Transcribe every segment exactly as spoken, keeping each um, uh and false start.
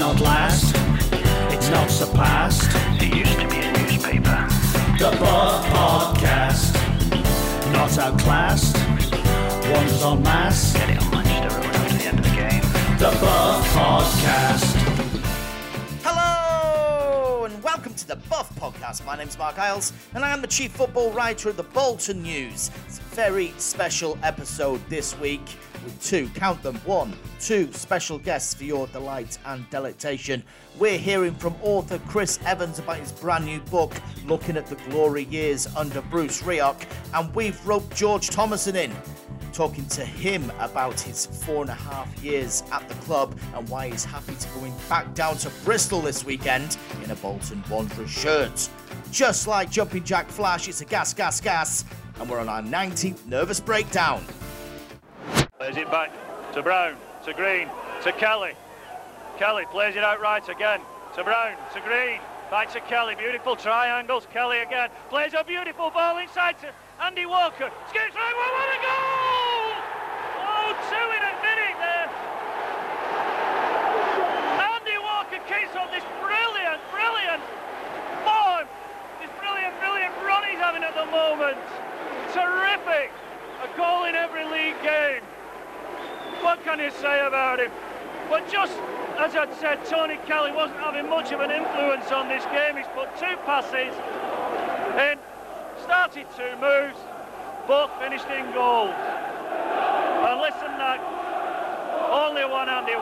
not last, it's not surpassed. There used to be a newspaper. The Buff Podcast, not outclassed, one's en masse. Get it on Manchester Road after the end of the game. The Buff Podcast. Hello and welcome to the Buff Podcast. My name's Mark Isles and I am the chief football writer of the Bolton News. It's a very special episode this week with two, count them, one, two special guests for your delight and delectation. We're hearing from author Chris Evans about his brand new book, looking at the glory years under Bruce Rioch, and we've roped George Thomason in, talking to him about his four and a half years at the club and why he's happy to going back down to Bristol this weekend in a Bolton Wanderers shirt. Just like Jumping Jack Flash, it's a gas, gas, gas, and we're on our nineteenth nervous breakdown. Plays it back to Brown, to Green, to Kelly. Kelly plays it out right again, to Brown, to Green, back to Kelly. Beautiful triangles, Kelly again. Plays a beautiful ball inside to Andy Walker. Skips right, what a goal! Oh, two in a minute there. Andy Walker keeps on this brilliant, brilliant form. This brilliant, brilliant run he's having at the moment. Terrific. A goal in every league game. What can you say about him? But just as I'd said, Tony Kelly wasn't having much of an influence on this game. He's put two passes in, started two moves, both finished in goals. And listen, that only one Andy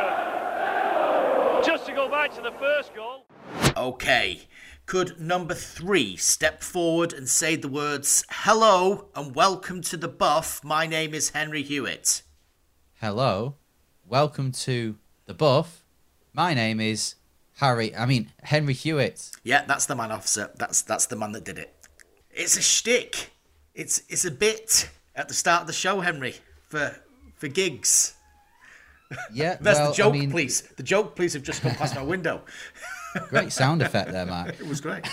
Walker. Just to go back to the first goal. Okay, could number three step forward and say the words, hello and welcome to the Buff. My name is Henry Hewitt. Hello, welcome to the Buff. My name is Harry, I mean, Henry Hewitt. Yeah, that's the man, officer. That's that's the man that did it. It's a shtick. It's it's a bit at the start of the show, Henry, for for gigs. Yeah, That's well, the joke, I mean, please. The joke, please, have just come past my window. Great sound effect there, Mark. It was great.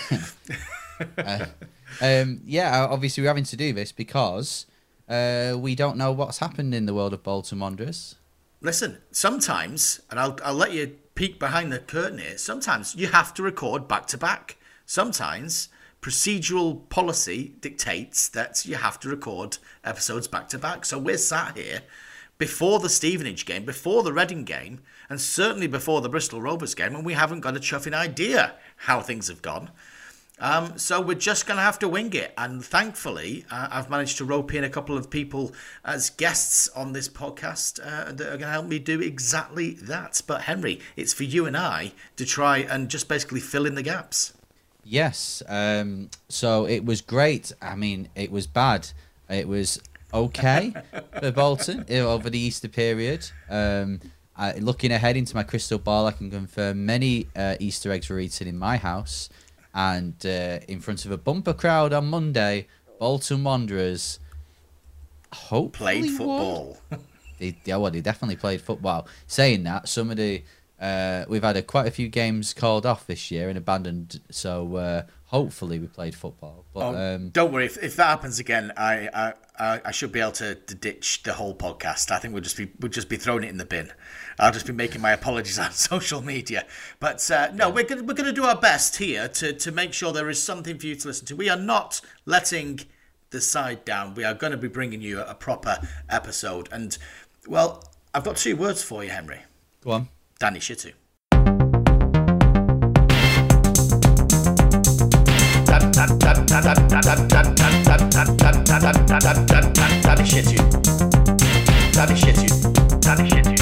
uh, um, yeah, obviously we're having to do this because uh, we don't know what's happened in the world of Bolton Wanderers. Listen, sometimes, and I'll I'll let you peek behind the curtain here, sometimes you have to record back to back. Sometimes procedural policy dictates that you have to record episodes back to back. So we're sat here before the Stevenage game, before the Reading game, and certainly before the Bristol Rovers game, and we haven't got a chuffing idea how things have gone. Um, so we're just going to have to wing it. And thankfully, uh, I've managed to rope in a couple of people as guests on this podcast uh, that are going to help me do exactly that. But Henry, it's for you and I to try and just basically fill in the gaps. Yes, um, so it was great. I mean, it was bad. It was okay for Bolton over the Easter period. Um, I, looking ahead into my crystal ball, I can confirm many uh, Easter eggs were eaten in my house. And uh, in front of a bumper crowd on Monday, Bolton Wanderers hopefully Played football. they, yeah, well, they definitely played football. Saying that, some of the uh, we've had a, quite a few games called off this year and abandoned. So uh, hopefully we played football. But Oh, um, don't worry, if, if that happens again, I, I I I should be able to, to ditch the whole podcast. I think we'll just be we'll just be throwing it in the bin. I'll just be making my apologies on social media. But uh, no, we're gonna, we're going to do our best here to to make sure there is something for you to listen to. We are not letting the side down. We are going to be bringing you a, a proper episode. And well, I've got two words for you, Henry. Go on. Danny Shitu. Danny Shitu. Danny Shitu. Danny Shitu.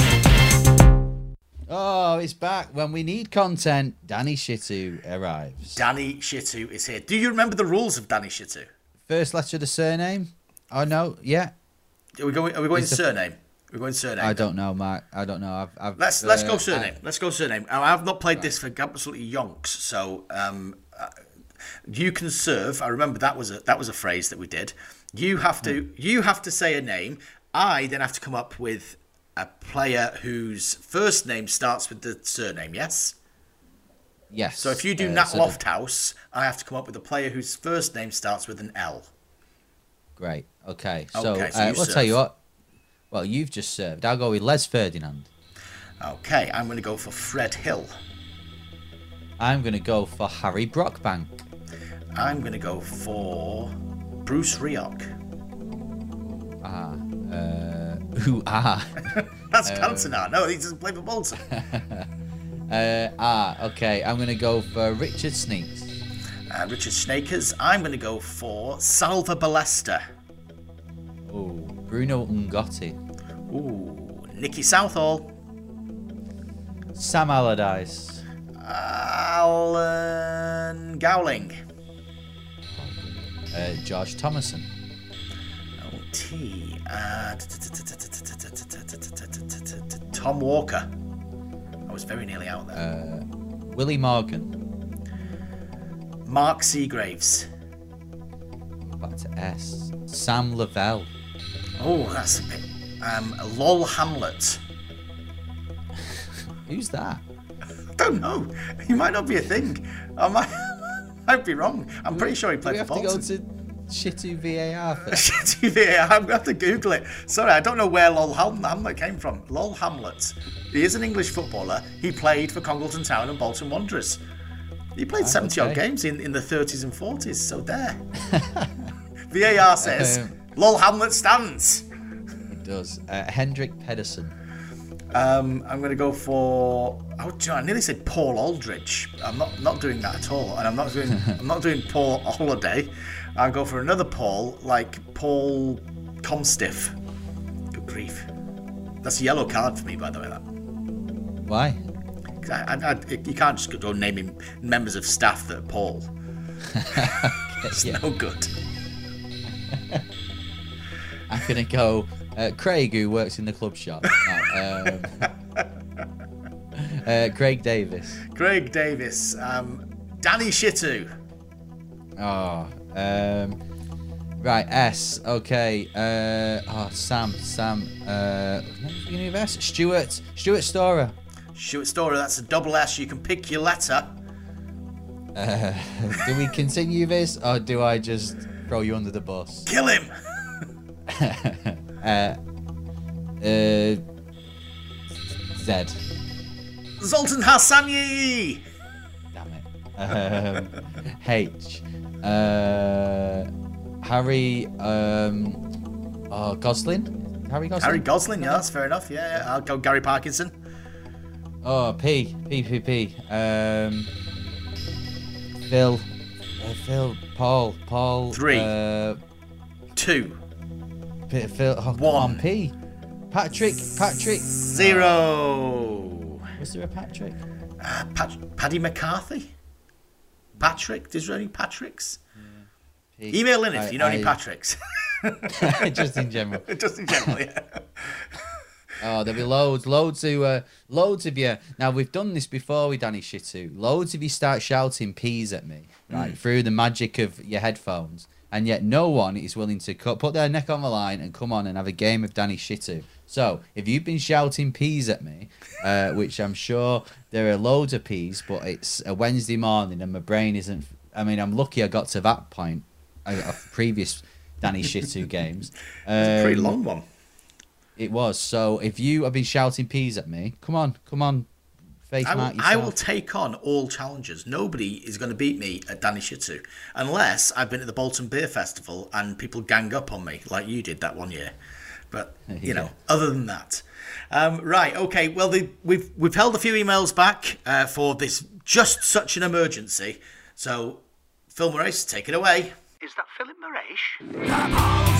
Oh, it's back. When we need content, Danny Shitu arrives. Danny Shitu is here. Do you remember the rules of Danny Shitu? First letter of the surname? Oh, no. Yeah. Are we going? Are we going Is the- surname? We're going surname. I don't know, Mark. I don't know. I've, I've, Let's let's uh, go surname. I- let's go surname. Now, I've not played this for absolutely yonks, so um, uh, you can serve. I remember that was a that was a phrase that we did. You have to you have to say a name. I then have to come up with a player whose first name starts with the surname. Yes. Yes. So if you do uh, Nat so the- Lofthouse, I have to come up with a player whose first name starts with an L. Great. Okay. So, Okay, so uh, you I'll serve. tell you what. Well, you've just served. I'll go with Les Ferdinand. Okay, I'm going to go for Fred Hill. I'm going to go for Harry Brockbank. I'm going to go for Bruce Rioch. Ah, uh, who ah? That's Cantona. No, he doesn't play for Bolton. uh, ah, okay. I'm going to go for Richard Sneaks. Uh, Richard Snakers. I'm going to go for Salva Ballester. Oh, Bruno Ngotti. Ooh, Nicky Southall. Sam Allardyce. Alan Gowling. Uh, George Thomason. Oh, T. Uh, Tom Walker. I was very nearly out there. Uh, Willie Morgan. Mark Seagraves. Back to S. Sam Lavelle. Oh, that's a bit. Um, Lol Hamlet. Who's that? I don't know. He might not be a thing. I might, might be wrong. I'm pretty sure he Do played we for have to go Bolton. to Shitu V A R first? T V A, I'm going to have to Google it. Sorry, I don't know where Lol Ham- Hamlet came from. Lol Hamlet. He is an English footballer. He played for Congleton Town and Bolton Wanderers. He played seventy odd okay. games in, in the thirties and forties, so there. V A R says, Um, Lol Hamlet stands. It does. Uh, Hendrik Pedersen. Um, I'm going to go for. Oh, do you know, I nearly said Paul Aldridge. I'm not not doing that at all, and I'm not doing I'm not doing Paul Holiday. I'll go for another Paul, like Paul Comstiff. Good grief, that's a yellow card for me, by the way. That Why? 'Cause I, I, I, you can't just go naming members of staff that are Paul. It's yeah. no good. I'm going to go uh, Craig, who works in the club shop. No, um, uh, Craig Davis. Craig Davis, um, Danny Shitu. Oh, um, right, S. Okay. Uh, oh, Sam, Sam. Uh, what's the beginning of S? Stuart, Stuart Storer. Stuart Storer, that's a double S. You can pick your letter. Uh, do we continue this, or do I just throw you under the bus? Kill him. uh, uh, Z. Zoltan Hassani. Damn it. Um, H. Uh, Harry. Um, oh, Gosling. Harry Gosling. Harry Gosling, yeah, that's fair enough. Yeah, yeah. I'll go Gary Parkinson. Oh, P. P. P. P. Um, Phil. Uh, Phil. Paul. Paul. Three. Uh, Two. P- Phil. Oh, come One. on, P. Patrick. Patrick. Zero. Was there a Patrick? Uh, Pat- Paddy McCarthy? Patrick? Is there any Patricks? P. Email in if I- you know any I- Patricks. Just in general. Just in general, yeah. Oh, there'll be loads, loads of, uh, loads of you. Now we've done this before with Danny Shitu. Loads of you start shouting peas at me, right, Mm. through the magic of your headphones, and yet no one is willing to cut, put their neck on the line and come on and have a game of Danny Shitu. So if you've been shouting peas at me, uh, which I'm sure there are loads of peas, but it's a Wednesday morning and my brain isn't. I mean, I'm lucky I got to that point uh, of previous Danny Shitu games. Um, It's a pretty long one. It was. So if you have been shouting peas at me, come on, come on, face I will, mark yourself. I will take on all challengers. Nobody is going to beat me at Danny Shitu unless I've been at the Bolton Beer Festival and people gang up on me like you did that one year. But you Yeah. know, other than that, um, right? Okay. Well, the, we've we've held a few emails back uh, for this just such an emergency. So, Phil Moraes, take it away. Is that Philip Moraes?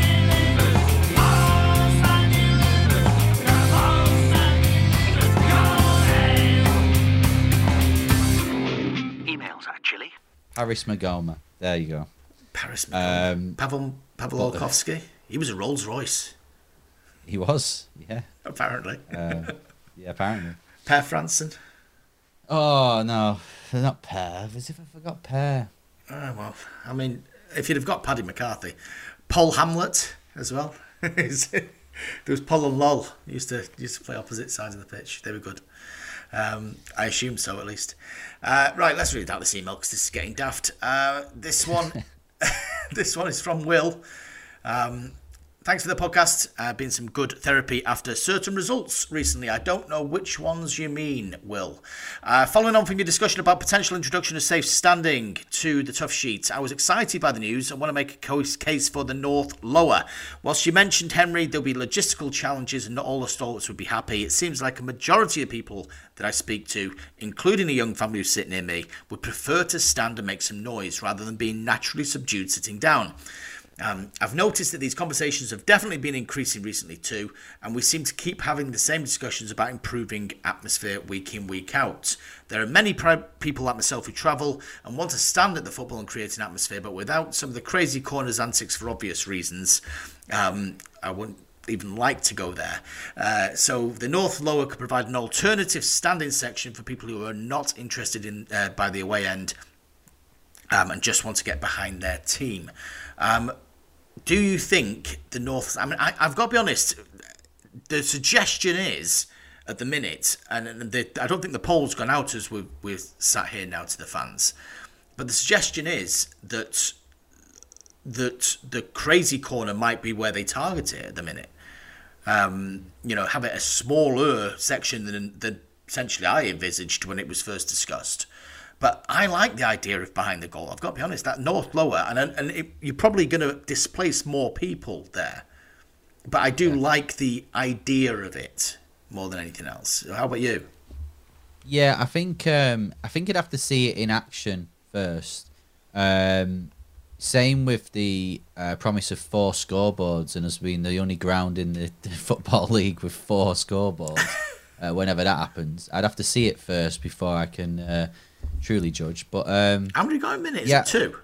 Emails, actually. Harris Magoma. There you go. Paris. Um, Pavel Pavel Olkowski. He was a Rolls Royce, He was. Yeah. apparently. Uh, yeah, apparently. Per Franson. Oh, no. They're not Per. As if I forgot Per. Oh, well, I mean, if you'd have got Paddy McCarthy, Paul Hamlet as well. There was Paul and Lol. Used to used to play opposite sides of the pitch. They were good. Um, I assume so, at least. Uh, right, let's read out this email because this is getting daft. Uh, this one, this one is from Will. Um, Thanks for the podcast. Uh, been some good therapy after certain results recently. I don't know which ones you mean, Will. Uh, following on from your discussion about potential introduction of safe standing to the tough sheet, I was excited by the news. I want to make a case for the North lower. Whilst you mentioned, Henry, there'll be logistical challenges and not all the stalwarts would be happy, it seems like a majority of people that I speak to, including a young family who's sitting near me, would prefer to stand and make some noise rather than being naturally subdued sitting down. Um, I've noticed that these conversations have definitely been increasing recently too, and we seem to keep having the same discussions about improving atmosphere week in, week out. There are many pri- people like myself who travel and want to stand at the football and create an atmosphere, but without some of the crazy corners antics for obvious reasons, um, I wouldn't even like to go there. Uh, so the North Lower could provide an alternative standing section for people who are not interested in uh, by the away end um, and just want to get behind their team. Um, do you think the North... I mean, I, I've got to be honest, the suggestion is, at the minute, and the, I don't think the poll's gone out as we've, we've sat here now to the fans, but the suggestion is that that the crazy corner might be where they target it at the minute. Um, you know, have it a smaller section than, than essentially I envisaged when it was first discussed. But I like the idea of behind the goal. I've got to be honest, that North Lower, and and it, you're probably going to displace more people there. But I do yeah. like the idea of it more than anything else. How about you? Yeah, I think um, I think you'd have to see it in action first. Um, same with the uh, promise of four scoreboards, and us being the only ground in the, the Football League with four scoreboards. uh, whenever that happens, I'd have to see it first before I can... Uh, truly judge. But um how many got a minute? Is yeah, it two?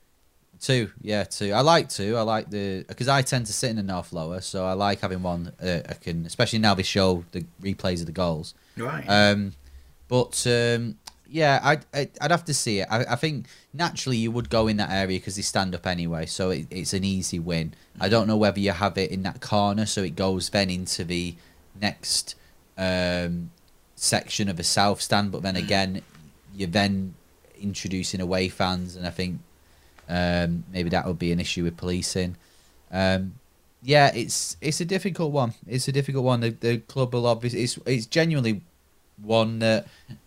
Two, yeah, two. I like two. I like the because I tend to sit in the North Lower, so I like having one. Uh, I can, especially now they show the replays of the goals. Right. Um, but um, yeah, I'd I'd I'd have to see it. I, I think naturally you would go in that area because they stand up anyway, so it, it's an easy win. I don't know whether you have it in that corner, so it goes then into the next um section of a south stand, but then again. You're then introducing away fans, and I think um, maybe that would be an issue with policing. Um, yeah, it's it's a difficult one. It's a difficult one. The, the club will obviously it's it's genuinely one that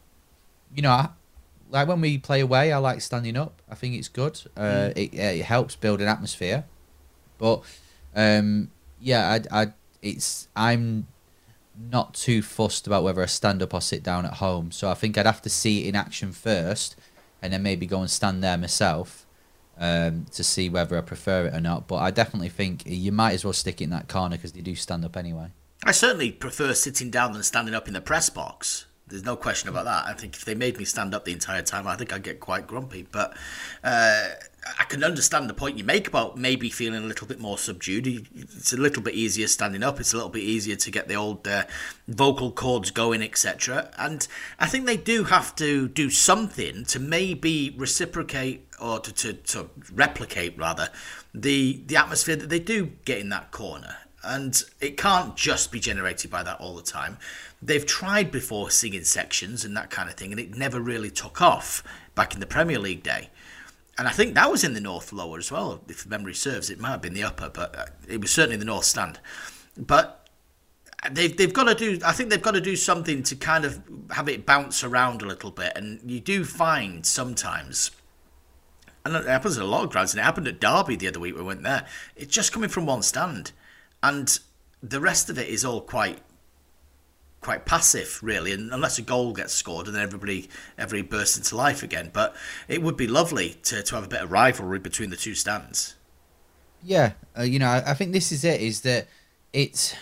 you know, I, like when we play away, I like standing up. I think it's good. Uh, mm. it it helps build an atmosphere, but um, yeah, I I it's I'm. not too fussed about whether I stand up or sit down at home. So I think I'd have to see it in action first and then maybe go and stand there myself um, to see whether I prefer it or not. But I definitely think you might as well stick it in that corner because they do stand up anyway. I certainly prefer sitting down than standing up in the press box. There's no question about that. I think if they made me stand up the entire time, I think I'd get quite grumpy. But uh, I can understand the point you make about maybe feeling a little bit more subdued. It's a little bit easier standing up. It's a little bit easier to get the old uh, vocal cords going, et cetera. And I think they do have to do something to maybe reciprocate or to, to, to replicate, rather, the, the atmosphere that they do get in that corner. And it can't just be generated by that all the time. They've tried before singing sections and that kind of thing, and it never really took off back in the Premier League day. And I think that was in the North Lower as well, if memory serves. It might have been the upper, but it was certainly the North Stand. But they've they've got to do. I think they've got to do something to kind of have it bounce around a little bit. And you do find sometimes, and it happens at a lot of grounds, and it happened at Derby the other week we went there. It's just coming from one stand, and the rest of it is all quite. quite passive, really, and unless a goal gets scored and then everybody everybody bursts into life again. But it would be lovely to, to have a bit of rivalry between the two stands. Yeah, uh, you know, I, I think this is it, is that it's,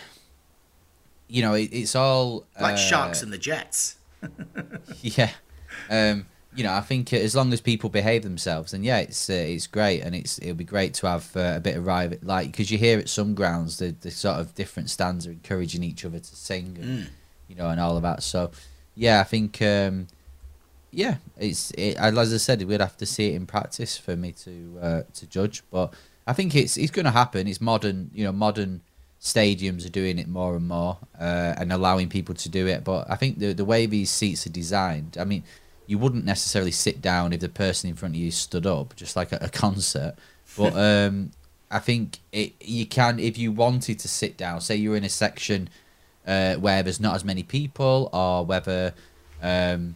you know, it, it's all... Like uh, Sharks and the Jets. yeah. Um, you know, I think as long as people behave themselves, then yeah, it's uh, it's great, and it's it'll be great to have uh, a bit of rival, like, because you hear at some grounds the, the sort of different stands are encouraging each other to sing and, mm. you know, and all of that. So, yeah, I think, um, yeah, it's it, as I said, we'd have to see it in practice for me to uh, to judge. But I think it's it's going to happen. It's modern, you know, modern stadiums are doing it more and more uh, and allowing people to do it. But I think the the way these seats are designed, I mean, you wouldn't necessarily sit down if the person in front of you stood up, just like at a concert. But um, I think it you can, if you wanted to sit down, say you're in a section uh, where there's not as many people, or whether um,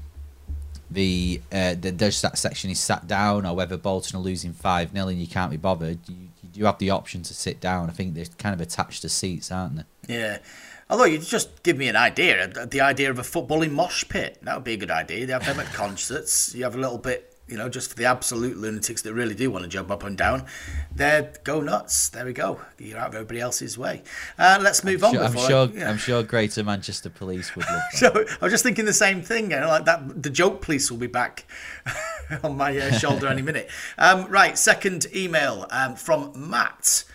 the, uh, the there's that section is sat down, or whether Bolton are losing five nil and you can't be bothered, you, you have the option to sit down. I think they're kind of attached to seats, aren't they? Yeah. Although you just give me an idea, the idea of a footballing mosh pit. That would be a good idea. They have them at concerts. You have a little bit, you know, just for the absolute lunatics that really do want to jump up and down. There, go nuts. There we go. You're out of everybody else's way. Uh, let's move I'm on. Sure, I'm sure. I, yeah. I'm sure Greater Manchester Police would love that. So I was just thinking the same thing. You know, like that. The joke police will be back on my uh, shoulder any minute. Um, right. Second email um, from Matt.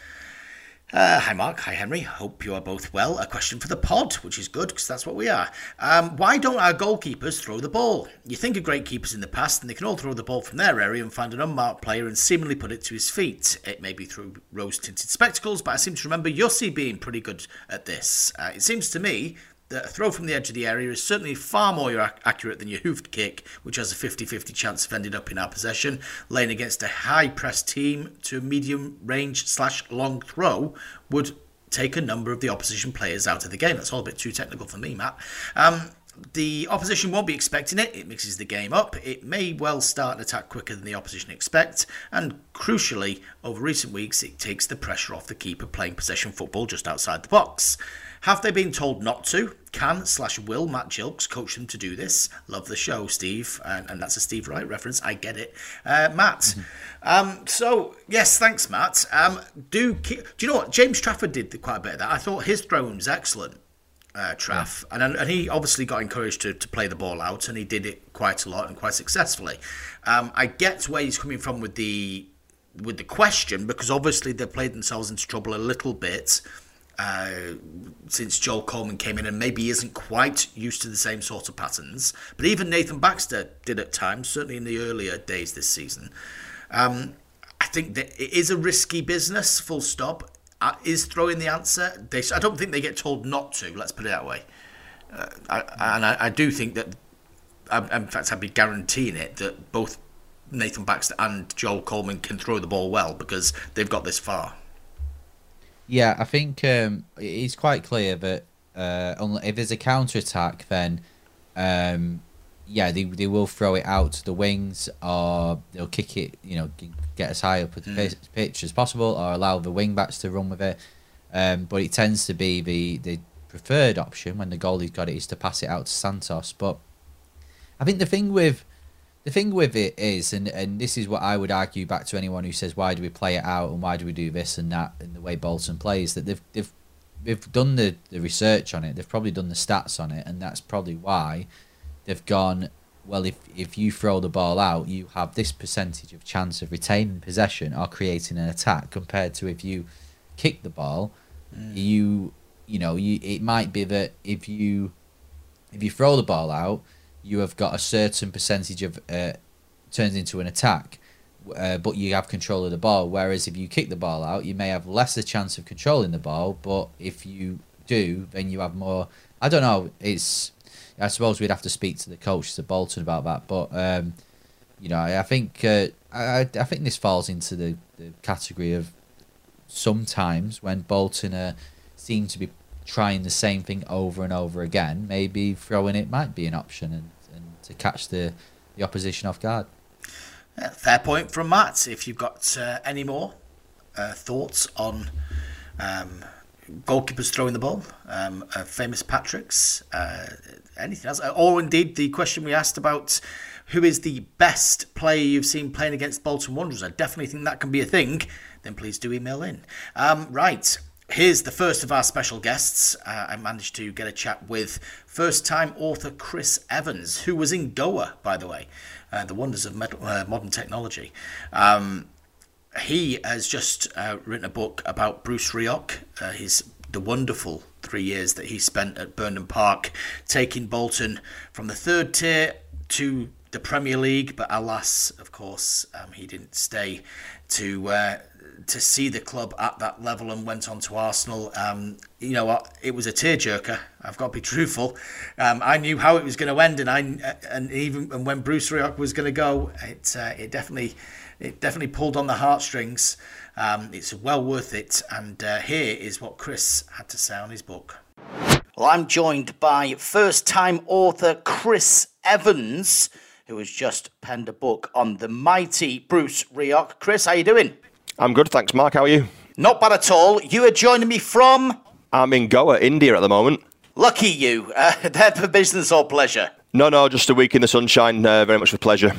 Uh, hi Mark, hi Henry, hope you are both well. A question for the pod, which is good because that's what we are. Um, why don't our goalkeepers throw the ball? You think of great keepers in the past and they can all throw the ball from their area and find an unmarked player and seemingly put it to his feet. It may be through rose-tinted spectacles, but I seem to remember Yossi being pretty good at this. Uh, it seems to me that a throw from the edge of the area is certainly far more ac- accurate than your hoofed kick, which has a fifty-fifty chance of ending up in our possession. Laying against a high-press team to a medium-range slash long throw would take a number of the opposition players out of the game. That's all a bit too technical for me, Matt. Um, the opposition won't be expecting it. It mixes the game up. It may well start an attack quicker than the opposition expect. And crucially, over recent weeks, it takes the pressure off the keeper playing possession football just outside the box. Have they been told not to? Can slash will Matt Gilks coach them to do this? Love the show, Steve. And, and that's a Steve Wright reference. I get it. Uh, Matt. Mm-hmm. Um, so, yes, thanks, Matt. Um, do keep, do you know what? James Trafford did quite a bit of that. I thought his throw was excellent, uh, Traff. Yeah. And, and he obviously got encouraged to, to play the ball out, and he did it quite a lot and quite successfully. Um, I get where he's coming from with the with the question, because obviously they played themselves into trouble a little bit Uh, since Joel Coleman came in, and maybe isn't quite used to the same sort of patterns. But even Nathan Baxter did at times, certainly in the earlier days this season. Um, I think that it is a risky business, full stop. Uh, is throwing the answer? They, I don't think they get told not to, let's put it that way. Uh, I, and I, I do think that, I, in fact, I'd be guaranteeing it, that both Nathan Baxter and Joel Coleman can throw the ball well because they've got this far. Yeah, I think um, it's quite clear that uh, if there's a counter-attack, then um, yeah, they they will throw it out to the wings, or they'll kick it, you know, get as high up the mm. pitch as possible, or allow the wing-backs to run with it. Um, but it tends to be the, the preferred option when the goalie's got it is to pass it out to Santos. But I think the thing with The thing with it is, and, and this is what I would argue back to anyone who says, why do we play it out and why do we do this and that in the way Bolton plays, that they've they've they've done the, the research on it, they've probably done the stats on it, and that's probably why they've gone, well, if, if you throw the ball out, you have this percentage of chance of retaining possession or creating an attack, compared to if you kick the ball, mm. you you know, you it might be that if you if you throw the ball out, you have got a certain percentage of uh, turns into an attack, uh, but you have control of the ball. Whereas if you kick the ball out, you may have less a chance of controlling the ball, but if you do, then you have more. I don't know. It's. I suppose we'd have to speak to the coaches at Bolton about that, but um, you know, I think uh, I I think this falls into the, the category of sometimes when Bolton uh, seem to be trying the same thing over and over again, maybe throwing it might be an option and, and to catch the, the opposition off guard. Yeah, fair point from Matt. If you've got uh, any more uh, thoughts on um, goalkeepers throwing the ball, um, uh, famous Patricks, uh, anything else, or indeed the question we asked about who is the best player you've seen playing against Bolton Wanderers, I definitely think that can be a thing, then please do email in. Um, right. Here's the first of our special guests. Uh, I managed to get a chat with first-time author Chris Evans, who was in Goa, by the way, uh, the wonders of med- uh, modern technology. Um, he has just uh, written a book about Bruce Rioch, uh, his the wonderful three years that he spent at Burnham Park, taking Bolton from the third tier to the Premier League. But alas, of course, um, he didn't stay to... Uh, to see the club at that level and went on to Arsenal. Um, you know what? It was a tearjerker. I've got to be truthful. Um, I knew how it was going to end, and I and even and when Bruce Rioch was going to go, it uh, it definitely it definitely pulled on the heartstrings. Um, it's well worth it. And uh, here is what Chris had to say on his book. Well, I'm joined by first-time author Chris Evans, who has just penned a book on the mighty Bruce Rioch. Chris, how you doing? I'm good, thanks, Mark. How are you? Not bad at all. You are joining me from? I'm in Goa, India at the moment. Lucky you. Uh, there for business or pleasure? No, no, just a week in the sunshine. Uh, very much for pleasure.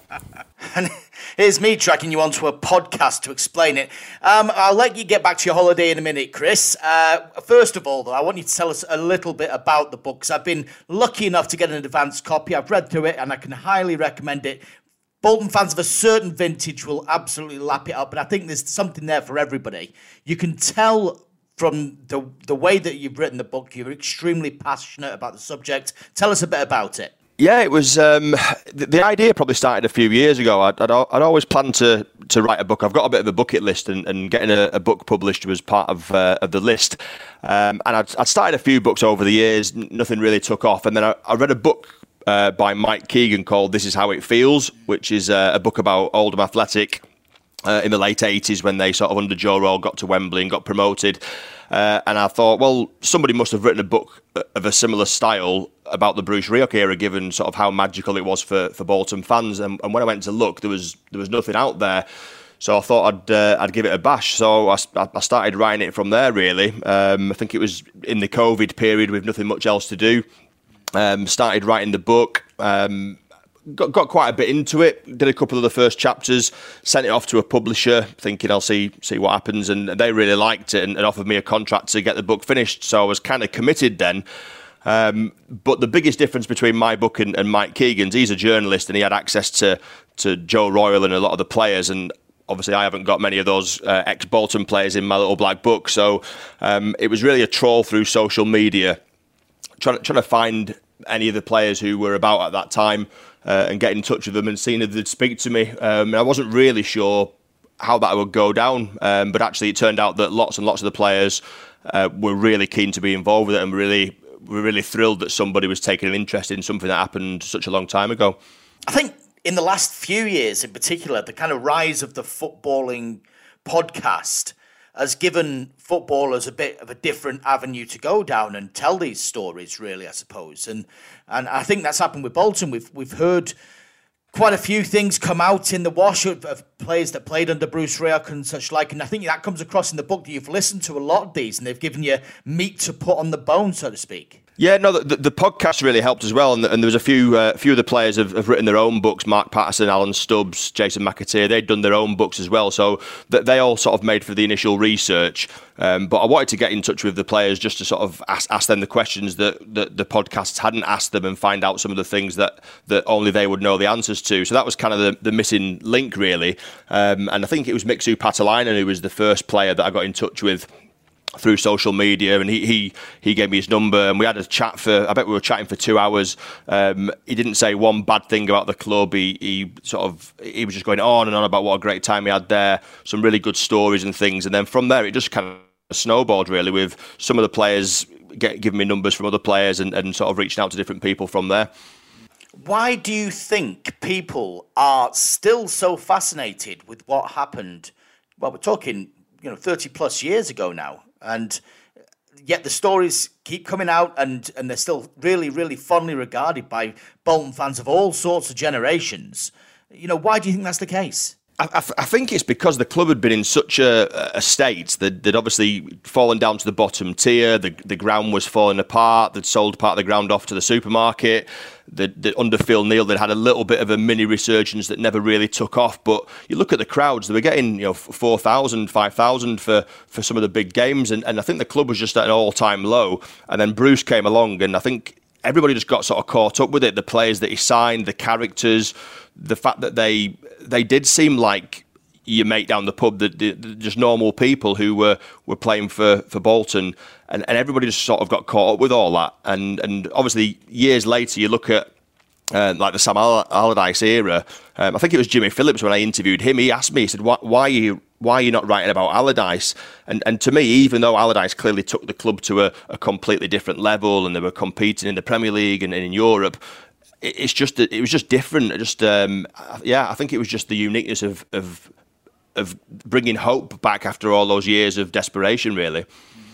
And here's me tracking you onto a podcast to explain it. Um, I'll let you get back to your holiday in a minute, Chris. Uh, first of all, though, I want you to tell us a little bit about the book, because I've been lucky enough to get an advanced copy. I've read through it, and I can highly recommend it. Bolton fans of a certain vintage will absolutely lap it up, but I think there's something there for everybody. You can tell from the the way that you've written the book, you're extremely passionate about the subject. Tell us a bit about it. Yeah, it was. Um, the, the idea probably started a few years ago. I'd, I'd, I'd always planned to to write a book. I've got a bit of a bucket list, and, and getting a, a book published was part of uh, of the list. Um, and I'd, I'd started a few books over the years. Nothing really took off, and then I, I read a book uh, by Mike Keegan called "This Is How It Feels," which is uh, a book about Oldham Athletic uh, in the late eighties when they sort of under Joe Royle got to Wembley and got promoted. Uh, and I thought, well, somebody must have written a book of a similar style about the Bruce Rioch era, given sort of how magical it was for, for Bolton fans. And, and when I went to look, there was there was nothing out there. So I thought I'd uh, I'd give it a bash. So I, I started writing it from there, really. Um, I think it was in the COVID period with nothing much else to do. Um, started writing the book. Um, Got got quite a bit into it. Did a couple of the first chapters. Sent it off to a publisher, thinking I'll see see what happens. And they really liked it and, and offered me a contract to get the book finished. So I was kind of committed then. Um, but the biggest difference between my book and, and Mike Keegan's, he's a journalist and he had access to to Joe Royle and a lot of the players. And obviously, I haven't got many of those uh, ex-Bolton players in my little black book. So um, it was really a trawl through social media, trying trying to find any of the players who were about at that time. Uh, and get in touch with them and seeing if they'd speak to me. Um, and I wasn't really sure how that would go down, um, but actually it turned out that lots and lots of the players uh, were really keen to be involved with it and really were really thrilled that somebody was taking an interest in something that happened such a long time ago. I think in the last few years in particular, the kind of rise of the footballing podcast has given footballers a bit of a different avenue to go down and tell these stories, really, I suppose. And and I think that's happened with Bolton. We've we've heard quite a few things come out in the wash of, of players that played under Bruce Rioch and such like. And I think that comes across in the book that you've listened to a lot of these and they've given you meat to put on the bone, so to speak. Yeah, no, the, the podcast really helped as well, and, and there was a few uh, few of the players have, have written their own books. Mark Patterson, Alan Stubbs, Jason McAteer, they'd done their own books as well, so th- they all sort of made for the initial research. Um, but I wanted to get in touch with the players just to sort of ask, ask them the questions that, that the podcasts hadn't asked them and find out some of the things that, that only they would know the answers to. So that was kind of the, the missing link, really. Um, and I think it was Mixu Patalainen who was the first player that I got in touch with through social media, and he, he he gave me his number and we had a chat for, I bet we were chatting for two hours. Um, he didn't say one bad thing about the club. He, he sort of, he was just going on and on about what a great time he had there, some really good stories and things. And then from there, it just kind of snowballed really, with some of the players get, giving me numbers from other players and, and sort of reaching out to different people from there. Why do you think people are still so fascinated with what happened? Well, we're talking, you know, thirty plus years ago now. And yet the stories keep coming out and, and they're still really, really fondly regarded by Bolton fans of all sorts of generations. You know, why do you think that's the case? I, I, I think it's because the club had been in such a, a state that they'd obviously fallen down to the bottom tier. The, the ground was falling apart. They'd sold part of the ground off to the supermarket. The, the, under Phil Neal, they'd had a little bit of a mini resurgence that never really took off. But you look at the crowds; they were getting, you know, four thousand, five thousand for for some of the big games, and, and I think the club was just at an all-time low. And then Bruce came along, and I think everybody just got sort of caught up with it. The players that he signed, the characters, the fact that they they did seem like your mate down the pub, that just normal people who were, were playing for, for Bolton, and, and everybody just sort of got caught up with all that. And and obviously years later, you look at uh, like the Sam Allardyce era. Um, I think it was Jimmy Phillips when I interviewed him. He asked me, he said, "Why, why are you why are you not writing about Allardyce?" And and to me, even though Allardyce clearly took the club to a, a completely different level, and they were competing in the Premier League and, and in Europe, it's just it was just different. Just um, yeah, I think it was just the uniqueness of of of bringing hope back after all those years of desperation, really.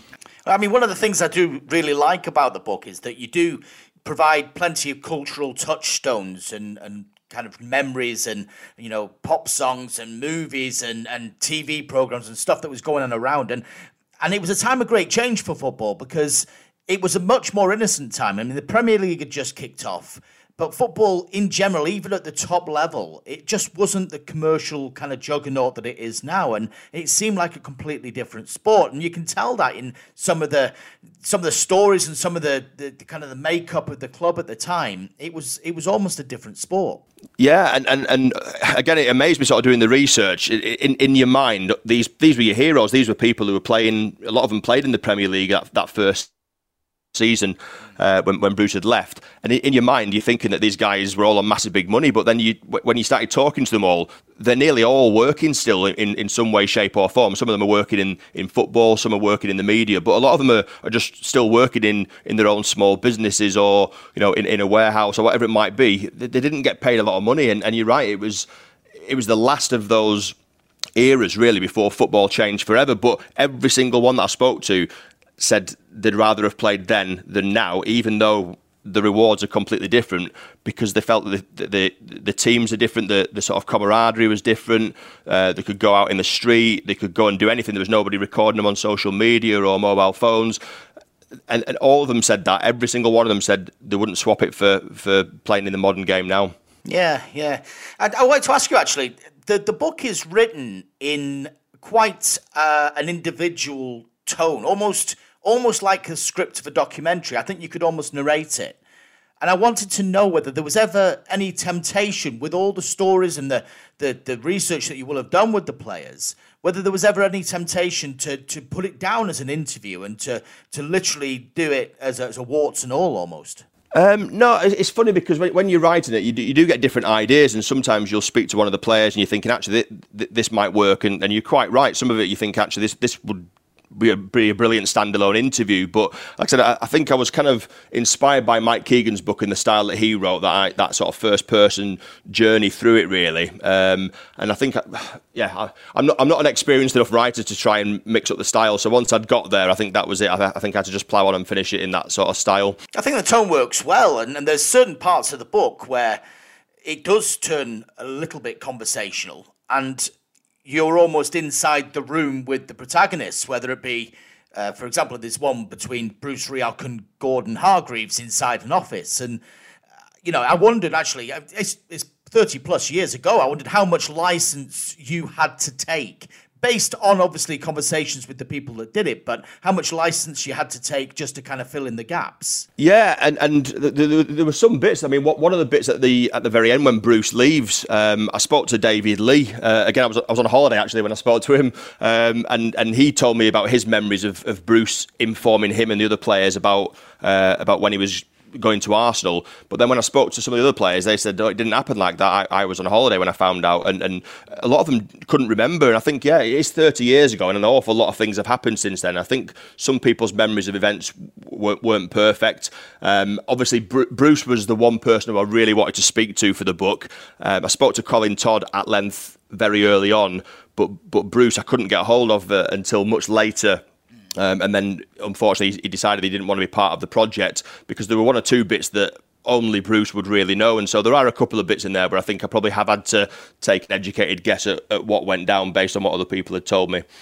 I mean, one of the things I do really like about the book is that you do provide plenty of cultural touchstones and, and kind of memories and, you know, pop songs and movies and, and T V programs and stuff that was going on around. And, and it was a time of great change for football because it was a much more innocent time. I mean, the Premier League had just kicked off. But football in general, even at the top level, it just wasn't the commercial kind of juggernaut that it is now, and it seemed like a completely different sport. And you can tell that in some of the some of the stories and some of the, the, the kind of the makeup of the club at the time. It was it was almost a different sport. Yeah, and, and, and again, it amazed me sort of doing the research. In in your mind, these these were your heroes. These were people who were playing. A lot of them played in the Premier League that, that first season uh, when when Bruce had left, and in your mind you're thinking that these guys were all on massive big money, but then you when you started talking to them all, they're nearly all working still in, in some way, shape or form. Some of them are working in, in football, some are working in the media, but a lot of them are, are just still working in, in their own small businesses or, you know, in, in a warehouse or whatever it might be. They, they didn't get paid a lot of money, and, and you're right, it was it was the last of those eras really before football changed forever. But every single one that I spoke to said they'd rather have played then than now, even though the rewards are completely different, because they felt that the the, the teams are different, the, the sort of camaraderie was different. Uh, they could go out in the street, they could go and do anything. There was nobody recording them on social media or mobile phones. And, and all of them said that. Every single one of them said they wouldn't swap it for, for playing in the modern game now. Yeah, yeah. I, I wanted to ask you, actually, the, the book is written in quite uh, an individual tone, almost... almost like a script of a documentary. I think you could almost narrate it. And I wanted to know whether there was ever any temptation with all the stories and the, the, the research that you will have done with the players, whether there was ever any temptation to, to put it down as an interview and to, to literally do it as a, as a warts and all almost. Um, no, it's funny because when, when you're writing it, you do, you do get different ideas, and sometimes you'll speak to one of the players and you're thinking, actually, this, this might work, and, and you're quite right. Some of it you think, actually, this this would be a, be a brilliant standalone interview. But like I said, I, I think I was kind of inspired by Mike Keegan's book and the style that he wrote, that I, that sort of first person journey through it really. Um, and I think, yeah, I, I'm not I'm not an experienced enough writer to try and mix up the style. So once I'd got there, I think that was it. I, I think I had to just plough on and finish it in that sort of style. I think the tone works well, and, and there's certain parts of the book where it does turn a little bit conversational, and you're almost inside the room with the protagonists, whether it be, uh, for example, there's one between Bruce Rioch and Gordon Hargreaves inside an office. And, uh, you know, I wondered, actually, it's, it's thirty plus years ago, I wondered how much license you had to take, based on, obviously, conversations with the people that did it, but how much license you had to take just to kind of fill in the gaps. Yeah, and and the, the, there were some bits. I mean, what, one of the bits at the at the very end when Bruce leaves, um, I spoke to David Lee. Uh, again, I was I was on holiday actually when I spoke to him, um, and and he told me about his memories of, of Bruce informing him and the other players about uh, about when he was going to Arsenal. But then when I spoke to some of the other players, they said, oh, it didn't happen like that. I, I was on holiday when I found out, and, and a lot of them couldn't remember. And I think, yeah, it is thirty years ago, and an awful lot of things have happened since then. I think some people's memories of events w- weren't perfect. Um, obviously, Br- Bruce was the one person who I really wanted to speak to for the book. Um, I spoke to Colin Todd at length very early on, but but Bruce I couldn't get a hold of uh, until much later. Um, and then, unfortunately, he decided he didn't want to be part of the project because there were one or two bits that only Bruce would really know. And so there are a couple of bits in there where I think I probably have had to take an educated guess at, at what went down based on what other people had told me.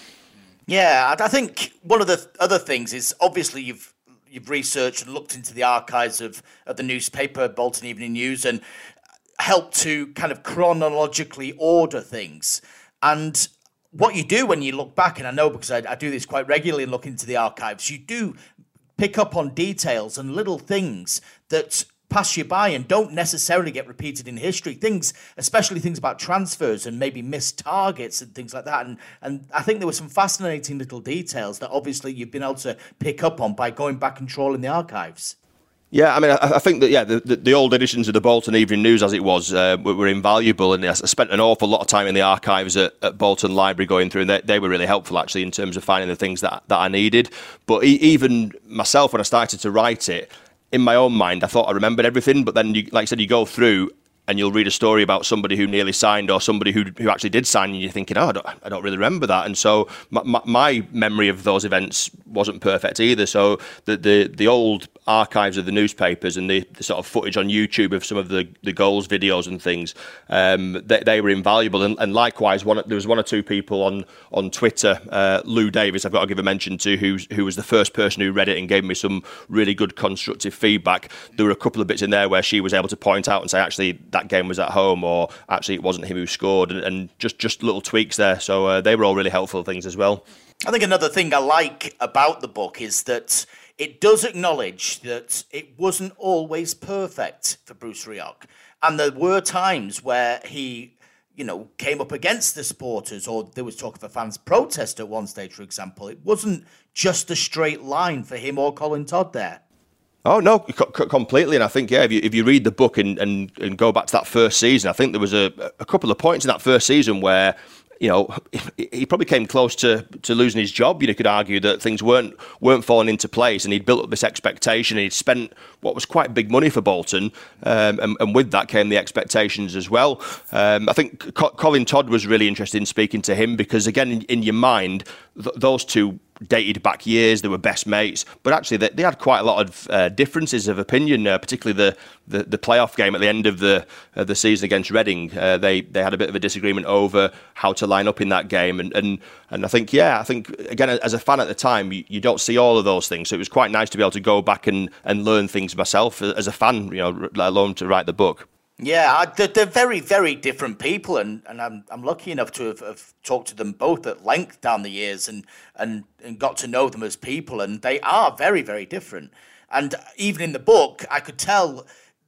Yeah, I think one of the other things is, obviously, you've you've researched and looked into the archives of, of the newspaper, Bolton Evening News, and helped to kind of chronologically order things. And what you do when you look back, and I know because I, I do this quite regularly and look into the archives, you do pick up on details and little things that pass you by and don't necessarily get repeated in history. Things, especially things about transfers and maybe missed targets and things like that. And and I think there were some fascinating little details that obviously you've been able to pick up on by going back and trawling the archives. Yeah, I mean, I, I think that, yeah, the, the, the old editions of the Bolton Evening News, as it was, uh, were, were invaluable, and I spent an awful lot of time in the archives at, at Bolton Library going through, and they, they were really helpful, actually, in terms of finding the things that, that I needed. But e- even myself, when I started to write it, in my own mind, I thought I remembered everything, but then, you, like I said, you go through and you'll read a story about somebody who nearly signed or somebody who who actually did sign, and you're thinking, oh, I don't, I don't really remember that. And so my, my, my memory of those events wasn't perfect either. So the the, the old archives of the newspapers and the, the sort of footage on YouTube of some of the, the goals videos and things, um, they, they were invaluable. And, and likewise, one, there was one or two people on on Twitter, uh, Lou Davis, I've got to give a mention to, who, who was the first person who read it and gave me some really good constructive feedback. There were a couple of bits in there where she was able to point out and say, actually, that game was at home, or actually it wasn't him who scored, and, and just, just little tweaks there. So uh, they were all really helpful things as well. I think another thing I like about the book is that it does acknowledge that it wasn't always perfect for Bruce Rioch. And there were times where he, you know, came up against the supporters, or there was talk of a fans' protest at one stage, for example. It wasn't just a straight line for him or Colin Todd there. Oh, no, completely. And I think, yeah, if you if you read the book and, and, and go back to that first season, I think there was a, a couple of points in that first season where, you know, he probably came close to, to losing his job. You know, could argue that things weren't weren't falling into place, and he'd built up this expectation, and he'd spent what was quite big money for Bolton, um, and, and with that came the expectations as well. Um, I think Co- Colin Todd was really interested in speaking to him because, again, in, in your mind, th- those two dated back years, they were best mates, but actually they, they had quite a lot of uh, differences of opinion, uh, particularly the, the the playoff game at the end of the uh, the season against Reading. Uh, they they had a bit of a disagreement over how to line up in that game, and and, and I think, yeah, I think, again, as a fan at the time, you, you don't see all of those things, so it was quite nice to be able to go back and, and learn things myself as a fan, you know, let alone to write the book. Yeah, I, they're, they're very, very different people, and, and I'm I'm lucky enough to have, have talked to them both at length down the years and, and, and got to know them as people, and they are very, very different. And even in the book, I could tell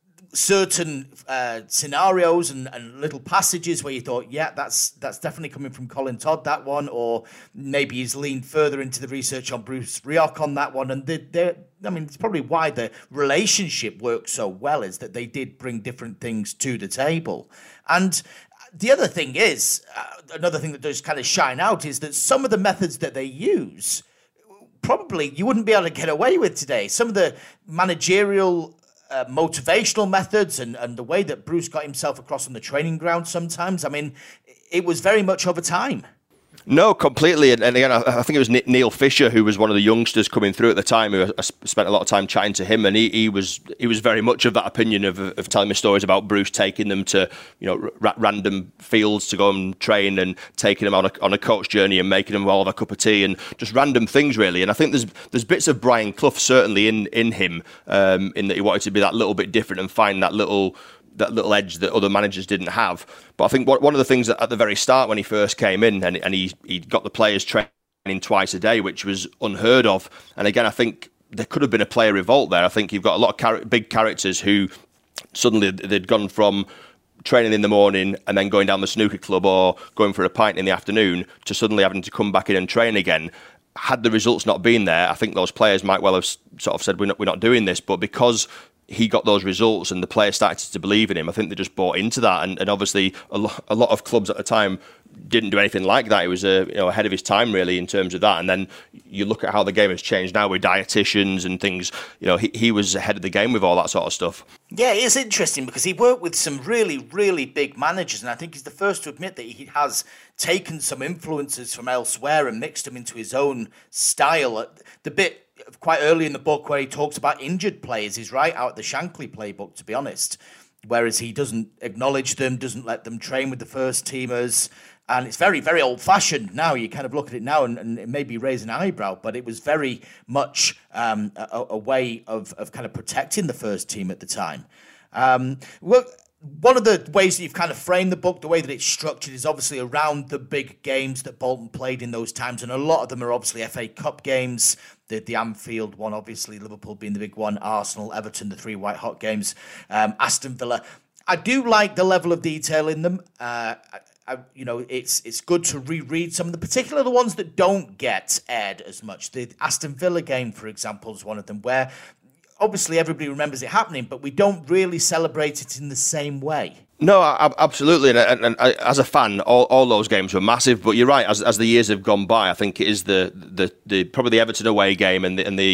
certain uh, scenarios and, and little passages where you thought, yeah, that's that's definitely coming from Colin Todd, that one, or maybe he's leaned further into the research on Bruce Rioch on that one. And they, they're, I mean, it's probably why the relationship works so well, is that they did bring different things to the table. And the other thing is, uh, another thing that does kind of shine out is that some of the methods that they use, probably you wouldn't be able to get away with today. Some of the managerial Uh, motivational methods and, and the way that Bruce got himself across on the training ground sometimes, I mean, it was very much over time. No, completely. And, and again, I, I think it was Neil Fisher, who was one of the youngsters coming through at the time, who I spent a lot of time chatting to him, and he, he was he was very much of that opinion of, of telling me stories about Bruce taking them to, you know, r- random fields to go and train, and taking them on a on a coach journey and making them all have a cup of tea, and just random things, really. And I think there's there's bits of Brian Clough certainly in in him, um, in that he wanted to be that little bit different and find that little. that little edge that other managers didn't have. But I think one of the things that at the very start when he first came in, and, and he he got the players training twice a day, which was unheard of. And again, I think there could have been a player revolt there. I think you've got a lot of char- big characters who suddenly they'd gone from training in the morning and then going down the snooker club or going for a pint in the afternoon to suddenly having to come back in and train again. Had the results not been there, I think those players might well have sort of said, we're not, we're not doing this. But because he got those results and the players started to believe in him, I think they just bought into that. And, and obviously a, lo- a lot of clubs at the time didn't do anything like that. He was uh, you know, ahead of his time, really, in terms of that. And then you look at how the game has changed now with dietitians and things. You know, he, he was ahead of the game with all that sort of stuff. Yeah, it is interesting because he worked with some really, really big managers, and I think he's the first to admit that he has taken some influences from elsewhere and mixed them into his own style. The bit quite early in the book where he talks about injured players is right out of the Shankly playbook, to be honest, whereas he doesn't acknowledge them, doesn't let them train with the first teamers. And it's very, very old-fashioned now. You kind of look at it now and, and it may be raise an eyebrow, but it was very much um, a, a way of, of kind of protecting the first team at the time. Um, well, one of the ways that you've kind of framed the book, the way that it's structured, is obviously around the big games that Bolton played in those times, and a lot of them are obviously F A Cup games. The, the Anfield one, obviously, Liverpool being the big one, Arsenal, Everton, the three white hot games, um, Aston Villa. I do like the level of detail in them. Uh, I, I, you know, it's it's good to reread some of the, particularly the ones that don't get aired as much. The Aston Villa game, for example, is one of them where obviously everybody remembers it happening, but we don't really celebrate it in the same way. No, absolutely, and, and, and as a fan, all, all those games were massive. But you're right. As as the years have gone by, I think it is the the, the probably the Everton away game and the and the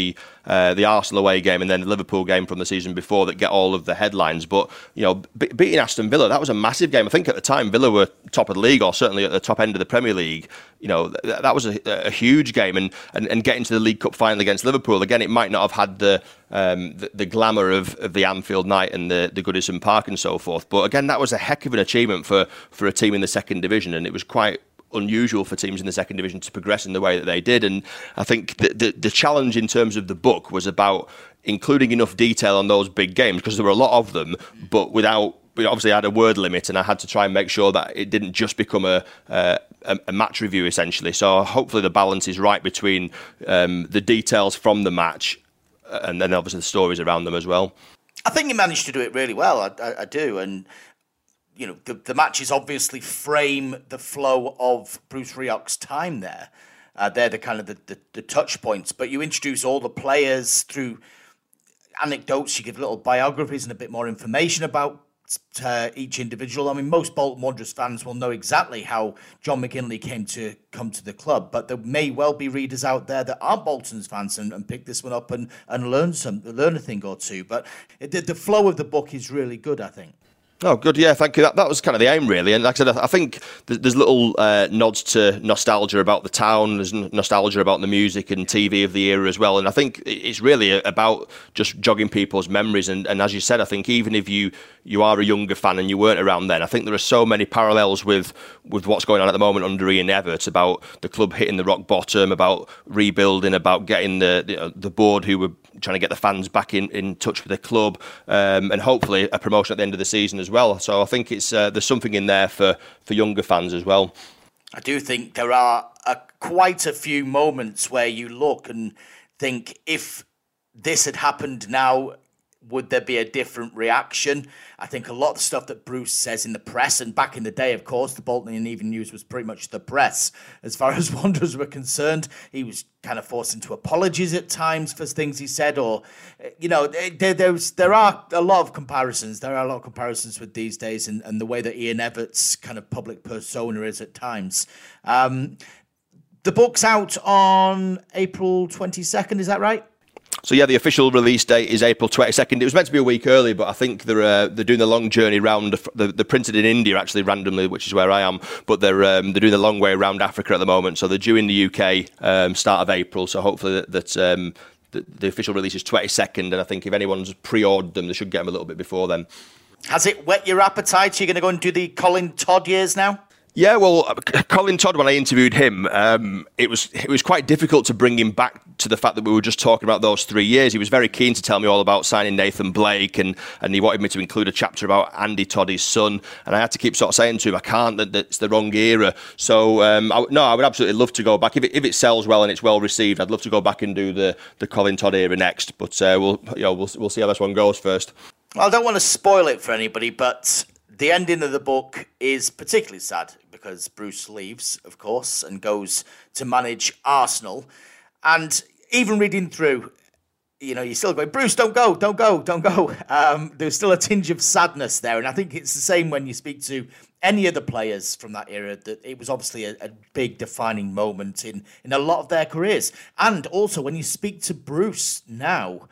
uh, the Arsenal away game and then the Liverpool game from the season before that get all of the headlines. But, you know, be- beating Aston Villa, that was a massive game. I think at the time Villa were top of the league, or certainly at the top end of the Premier League. You know, th- that was a, a huge game. And, and, and getting to the League Cup final against Liverpool, again, it might not have had the um, the, the glamour of, of the Anfield night and the, the Goodison Park and so forth. But again, that was a heck of an achievement for, for a team in the second division. And it was quite unusual for teams in the second division to progress in the way that they did. And I think the, the, the challenge in terms of the book was about including enough detail on those big games, because there were a lot of them, but without, obviously I had a word limit, and I had to try and make sure that it didn't just become a uh, a, a match review essentially. So hopefully the balance is right between um, the details from the match and then obviously the stories around them as well. I think you managed to do it really well. I, I, I do, and you know the the matches obviously frame the flow of Bruce Rioch's time there. Uh, they're the kind of the, the, the touch points, but you introduce all the players through anecdotes. You give little biographies and a bit more information about uh, each individual. I mean, most Bolton Wanderers fans will know exactly how John McGinley came to come to the club, but there may well be readers out there that aren't Bolton's fans and, and pick this one up and, and learn some, learn a thing or two. But it, the, the flow of the book is really good, I think. Oh, good. Yeah, thank you. That, that was kind of the aim, really. And like I said, I think there's little uh, nods to nostalgia about the town. There's nostalgia about the music and T V of the era as well. And I think it's really about just jogging people's memories. And, and as you said, I think even if you, you are a younger fan and you weren't around then, I think there are so many parallels with, with what's going on at the moment under Ian Evatt, about the club hitting the rock bottom, about rebuilding, about getting the the, the board who were trying to get the fans back in, in touch with the club, um, and hopefully a promotion at the end of the season as well. So I think it's uh, there's something in there for, for younger fans as well. I do think there are a, quite a few moments where you look and think, if this had happened now, would there be a different reaction? I think a lot of the stuff that Bruce says in the press, and back in the day, of course, the Bolton and Evening News was pretty much the press as far as Wanderers were concerned. He was kind of forced into apologies at times for things he said, or, you know, there, there's, there are a lot of comparisons. There are a lot of comparisons with these days and, and the way that Ian Evatt's kind of public persona is at times. Um, the book's out on April twenty-second, is that right? So yeah, the official release date is April twenty-second. It was meant to be a week early, but I think they're uh, they're doing the long journey round. They're, they're printed in India actually randomly, which is where I am. But they're um, they're doing the long way around Africa at the moment. So they're due in the U K um, start of April. So hopefully that, that um, the, the official release is twenty-second. And I think if anyone's pre-ordered them, they should get them a little bit before then. Has it whet your appetite? Are you going to go and do the Colin Todd years now? Yeah, well, Colin Todd, when I interviewed him, um, it was it was quite difficult to bring him back to the fact that we were just talking about those three years. He was very keen to tell me all about signing Nathan Blake, and, and he wanted me to include a chapter about Andy Todd, his son. And I had to keep sort of saying to him, I can't, that it's the wrong era. So, um, I, no, I would absolutely love to go back. If it, if it sells well and it's well received, I'd love to go back and do the, the Colin Todd era next. But uh, we'll, you know, we'll we'll see how this one goes first. Well, I don't want to spoil it for anybody, but the ending of the book is particularly sad because Bruce leaves, of course, and goes to manage Arsenal. And even reading through, you know, you're still going, Bruce, don't go, don't go, don't go. Um, there's still a tinge of sadness there. And I think it's the same when you speak to any of the players from that era, that it was obviously a, a big defining moment in, in a lot of their careers. And also when you speak to Bruce now,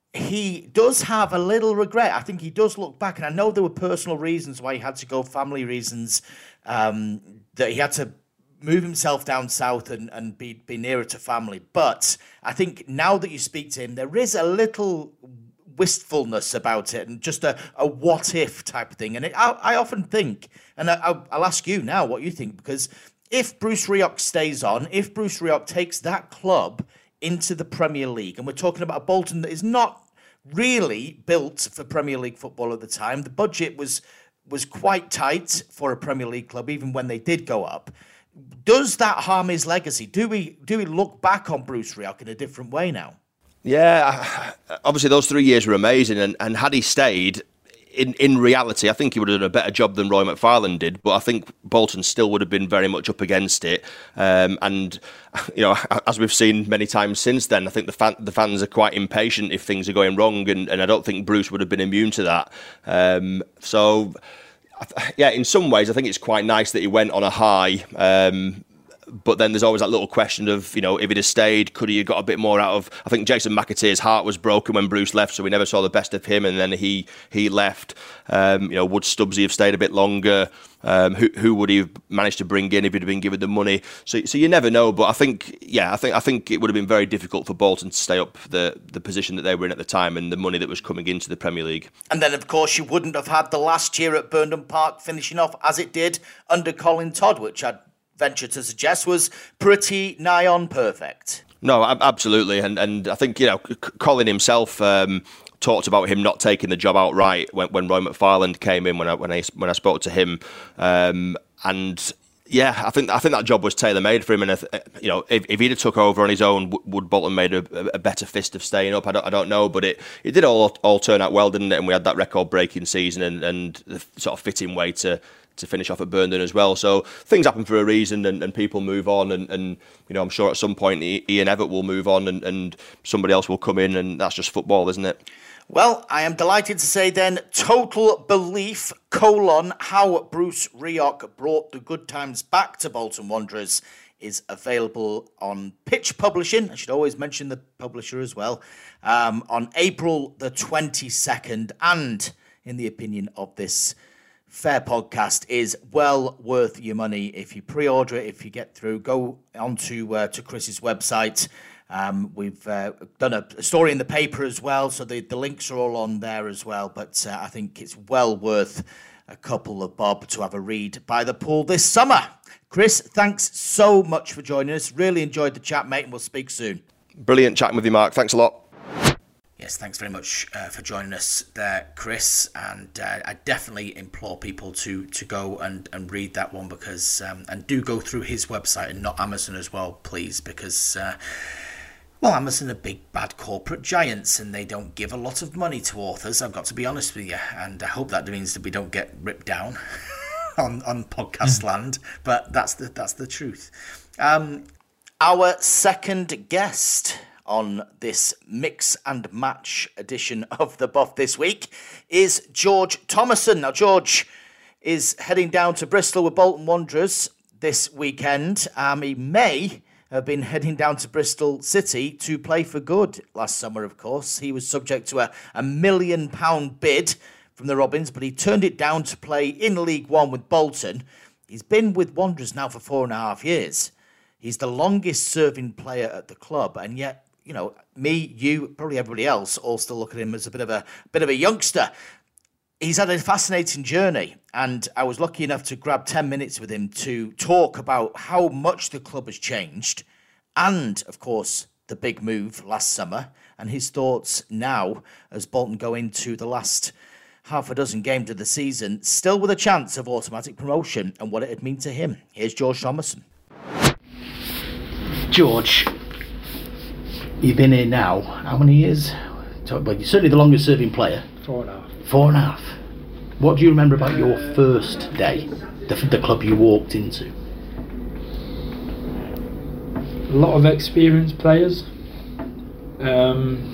he does have a little regret. I think he does look back, and I know there were personal reasons why he had to go, family reasons, um, that he had to move himself down south and, and be, be nearer to family. But I think now that you speak to him, there is a little wistfulness about it and just a, a what-if type of thing. And it, I, I often think, and I, I'll ask you now what you think, because if Bruce Rioch stays on, if Bruce Rioch takes that club into the Premier League, and we're talking about a Bolton that is not really built for Premier League football at the time. The budget was was quite tight for a Premier League club, even when they did go up. Does that harm his legacy? Do we do we look back on Bruce Rioch in a different way now? Yeah, obviously those three years were amazing, and, and had he stayed, in, in reality, I think he would have done a better job than Roy McFarlane did, but I think Bolton still would have been very much up against it. Um, and, you know, as we've seen many times since then, I think the fan, the fans are quite impatient if things are going wrong, and, and I don't think Bruce would have been immune to that. Um, so, yeah, in some ways, I think it's quite nice that he went on a high. Um, but then there's always that little question of, you know, if he'd have stayed, could he have got a bit more out of... I think Jason McAteer's heart was broken when Bruce left, so we never saw the best of him, and then he he left. Um, you know, would Stubbsy have stayed a bit longer? Um, who who would he have managed to bring in if he'd have been given the money? So so you never know. But I think yeah, I think I think it would have been very difficult for Bolton to stay up the the position that they were in at the time and the money that was coming into the Premier League. And then of course you wouldn't have had the last year at Burnham Park finishing off as it did under Colin Todd, which I'd venture to suggest was pretty nigh on perfect. No, absolutely, and and I think you know Colin himself. Um, talked about him not taking the job outright when, when Roy McFarland came in when I when I when I spoke to him, um, and yeah, I think I think that job was tailor made for him. And if, you know, if, if he'd have took over on his own, would Bolton made a, a better fist of staying up? I don't I don't know, but it, it did all all turn out well, didn't it? And we had that record breaking season and, and the sort of fitting way to. to finish off at Burnden as well. So things happen for a reason, and, and people move on, and, and you know I'm sure at some point Ian Evatt will move on, and, and somebody else will come in, and that's just football, isn't it? Well, I am delighted to say then, Total Belief, colon, how Bruce Rioch brought the good times back to Bolton Wanderers is available on Pitch Publishing. I should always mention the publisher as well. Um, on April the twenty-second, and in the opinion of this Fair podcast is well worth your money. If you pre-order it, if you get through, go onto uh, to Chris's website. Um, we've uh, done a, a story in the paper as well, so the, the links are all on there as well. But uh, I think it's well worth a couple of bob to have a read by the pool this summer. Chris, thanks so much for joining us. Really enjoyed the chat, mate, and we'll speak soon. Brilliant chatting with you, Mark. Thanks a lot. Yes, thanks very much uh, for joining us there, Chris. And uh, I definitely implore people to to go and, and read that one, because um, and do go through his website and not Amazon as well, please, because uh, well, Amazon are big bad corporate giants and they don't give a lot of money to authors. I've got to be honest with you, and I hope that means that we don't get ripped down on on podcast land. But that's the that's the truth. Um, our second guest on this mix and match edition of the Buff this week is George Thomason. Now, George is heading down to Bristol with Bolton Wanderers this weekend. Um, he may have been heading down to Bristol City to play for good last summer, of course. He was subject to a, a million pound bid from the Robins, but he turned it down to play in League One with Bolton. He's been with Wanderers now for four and a half years. He's the longest serving player at the club, and yet, you know, me, you, probably everybody else, all still look at him as a bit of a bit of a youngster. He's had a fascinating journey, and I was lucky enough to grab ten minutes with him to talk about how much the club has changed, and, of course, the big move last summer, and his thoughts now as Bolton go into the last half a dozen games of the season, still with a chance of automatic promotion, and what it'd mean to him. Here's George Thomason. George, you've been here now, how many years? Well, you're certainly the longest serving player. Four and a half. Four and a half. What do you remember about your first day, the, the club you walked into? A lot of experienced players. Um,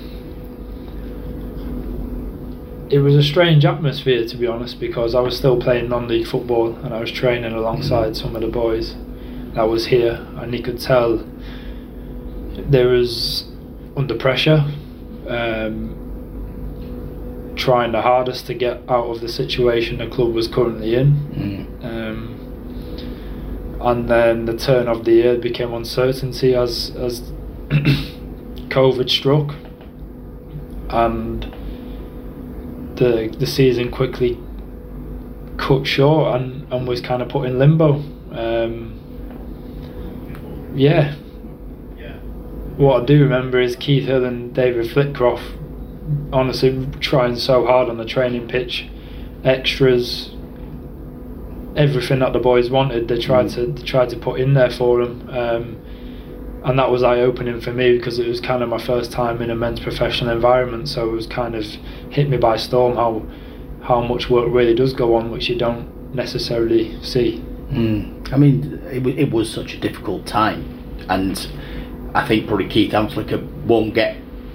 it was a strange atmosphere, to be honest, because I was still playing non-league football and I was training alongside some of the boys that was here, and you could tell they was under pressure, um, trying the hardest to get out of the situation the club was currently in. Mm. Um, and then the turn of the year became uncertainty as as COVID struck, and the the season quickly cut short and, and was kind of put in limbo. Um, yeah. What I do remember is Keith Hill and David Flitcroft honestly trying so hard on the training pitch, extras, everything that the boys wanted, they tried to they tried to put in there for them, um, and that was eye-opening for me because it was kind of my first time in a men's professional environment, so it was kind of hit me by storm how how much work really does go on, which you don't necessarily see. Mm. I mean, it, it was such a difficult time, and I think probably Keith Hamslicker won't get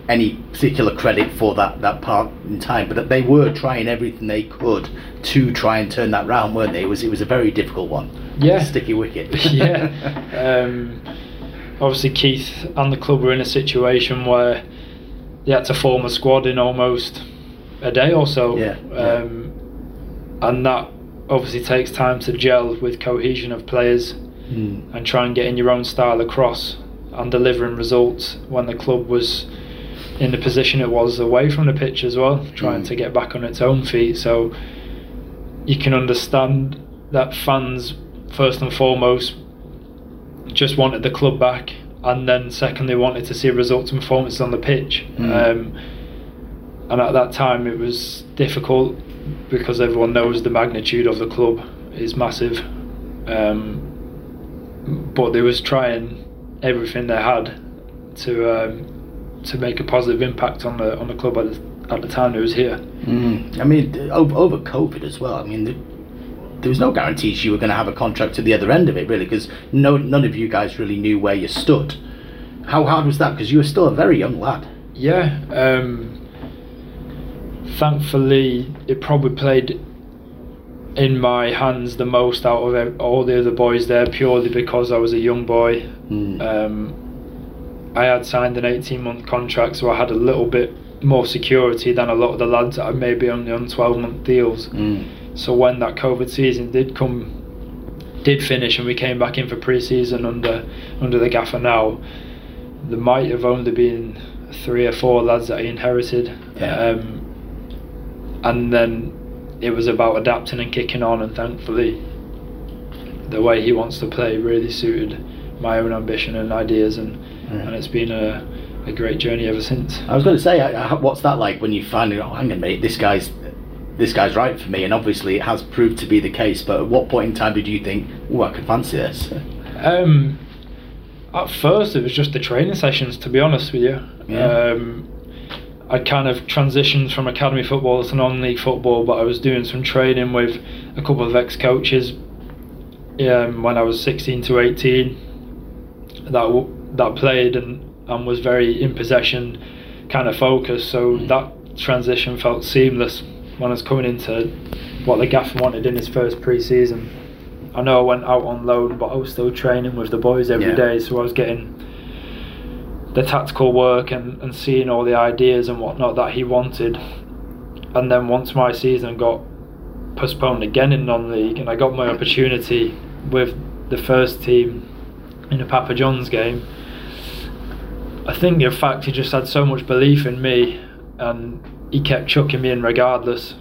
any particular credit for that, that part in time, but they were trying everything they could to try and turn that round, weren't they? It was it was a very difficult one. Yeah. Sticky wicket. yeah. Um, obviously Keith and the club were in a situation where they had to form a squad in almost a day or so. Yeah. Um, and that obviously takes time to gel with cohesion of players mm. and try and getting your own style across and delivering results when the club was in the position it was away from the pitch as well, trying mm. to get back on its own feet. So you can understand that fans first and foremost just wanted the club back, and then secondly wanted to see results and performances on the pitch. Mm. Um, and at that time it was difficult because everyone knows the magnitude of the club is massive, um, but they was trying everything they had to um, to make a positive impact on the on the club at the, at the time it was here. Mm. I mean, over, over COVID as well. I mean, the, there was no guarantees you were going to have a contract at the other end of it, really, because no none of you guys really knew where you stood. How hard was that? Because you were still a very young lad. Yeah. Um, thankfully, it probably played in my hands the most out of all the other boys there, purely because I was a young boy. Mm. Um, I had signed an eighteen month contract, so I had a little bit more security than a lot of the lads that are maybe only on twelve month deals. Mm. So when that COVID season did come, did finish, and we came back in for pre-season under under the gaffer now, there might have only been three or four lads that I inherited. Yeah. Um, and then it was about adapting and kicking on, and thankfully the way he wants to play really suited my own ambition and ideas, and, mm. and it's been a, a great journey ever since. I was going to say, what's that like when you find, oh, hang on a minute, this guy's this guy's right for me? And obviously it has proved to be the case, but at what point in time did you think, oh, I could fancy this? Um, at first it was just the training sessions, to be honest with you. Yeah. Um, I kind of transitioned from academy football to non-league football, but I was doing some training with a couple of ex-coaches um, when I was sixteen to eighteen that that played and, and was very in possession kind of focused, so mm. that transition felt seamless when I was coming into what the gaffer wanted in his first pre-season. I know I went out on loan, but I was still training with the boys every yeah. day, so I was getting the tactical work and, and seeing all the ideas and whatnot that he wanted. And then once my season got postponed again in non-league and I got my opportunity with the first team in the Papa John's game, I think in fact he just had so much belief in me, and he kept chucking me in regardless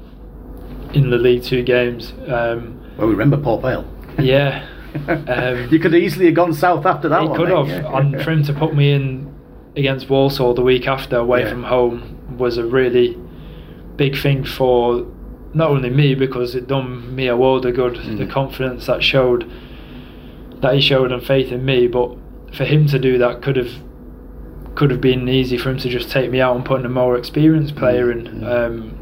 in the League Two games. Um, well, we remember Port Vale. Yeah. Um, you could easily have gone south after that he one. He could mate. have, yeah. and for him to put me in against Walsall the week after away yeah. from home was a really big thing for not only me, because it done me a world of good, mm. the confidence that showed that he showed and faith in me, but for him to do that could have could have been easy for him to just take me out and put in a more experienced player in. Mm. Um,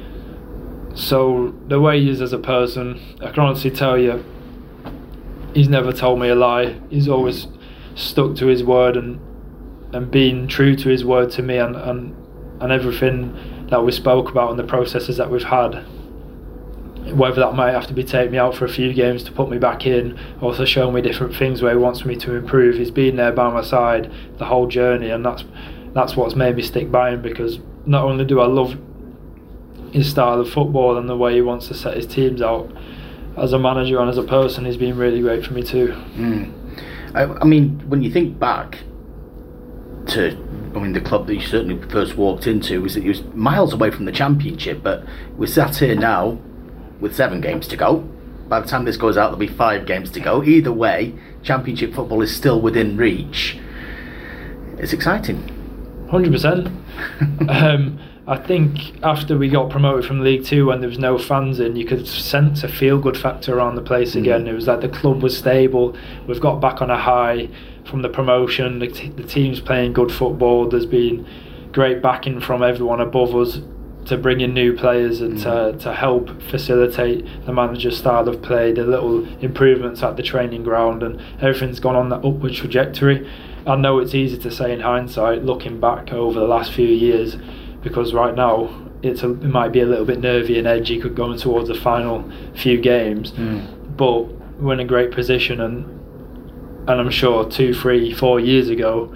so the way he is as a person, I can honestly tell you, he's never told me a lie. He's always stuck to his word and and been true to his word to me, and, and, and everything that we spoke about and the processes that we've had. Whether that might have to be take me out for a few games to put me back in, also show me different things where he wants me to improve. He's been there by my side the whole journey, and that's that's what's made me stick by him, because not only do I love his style of football and the way he wants to set his teams out, as a manager and as a person, he's been really great for me too. Mm. I, I mean, when you think back to, I mean, the club that you certainly first walked into, was it was miles away from the Championship, but we're sat here now with seven games to go. By the time this goes out, there'll be five games to go. Either way, Championship football is still within reach. It's exciting. one hundred percent. um, I think after we got promoted from League Two, when there was no fans in, you could sense a feel-good factor around the place again. Mm. It was like the club was stable. We've got back on a high from the promotion. The, t- the team's playing good football. There's been great backing from everyone above us to bring in new players and mm. to, to help facilitate the manager's style of play, the little improvements at the training ground, and everything's gone on that upward trajectory. I know it's easy to say in hindsight, looking back over the last few years, because right now it's a, it might be a little bit nervy and edgy going towards the final few games, mm. but we're in a great position, and and I'm sure two, three, four years ago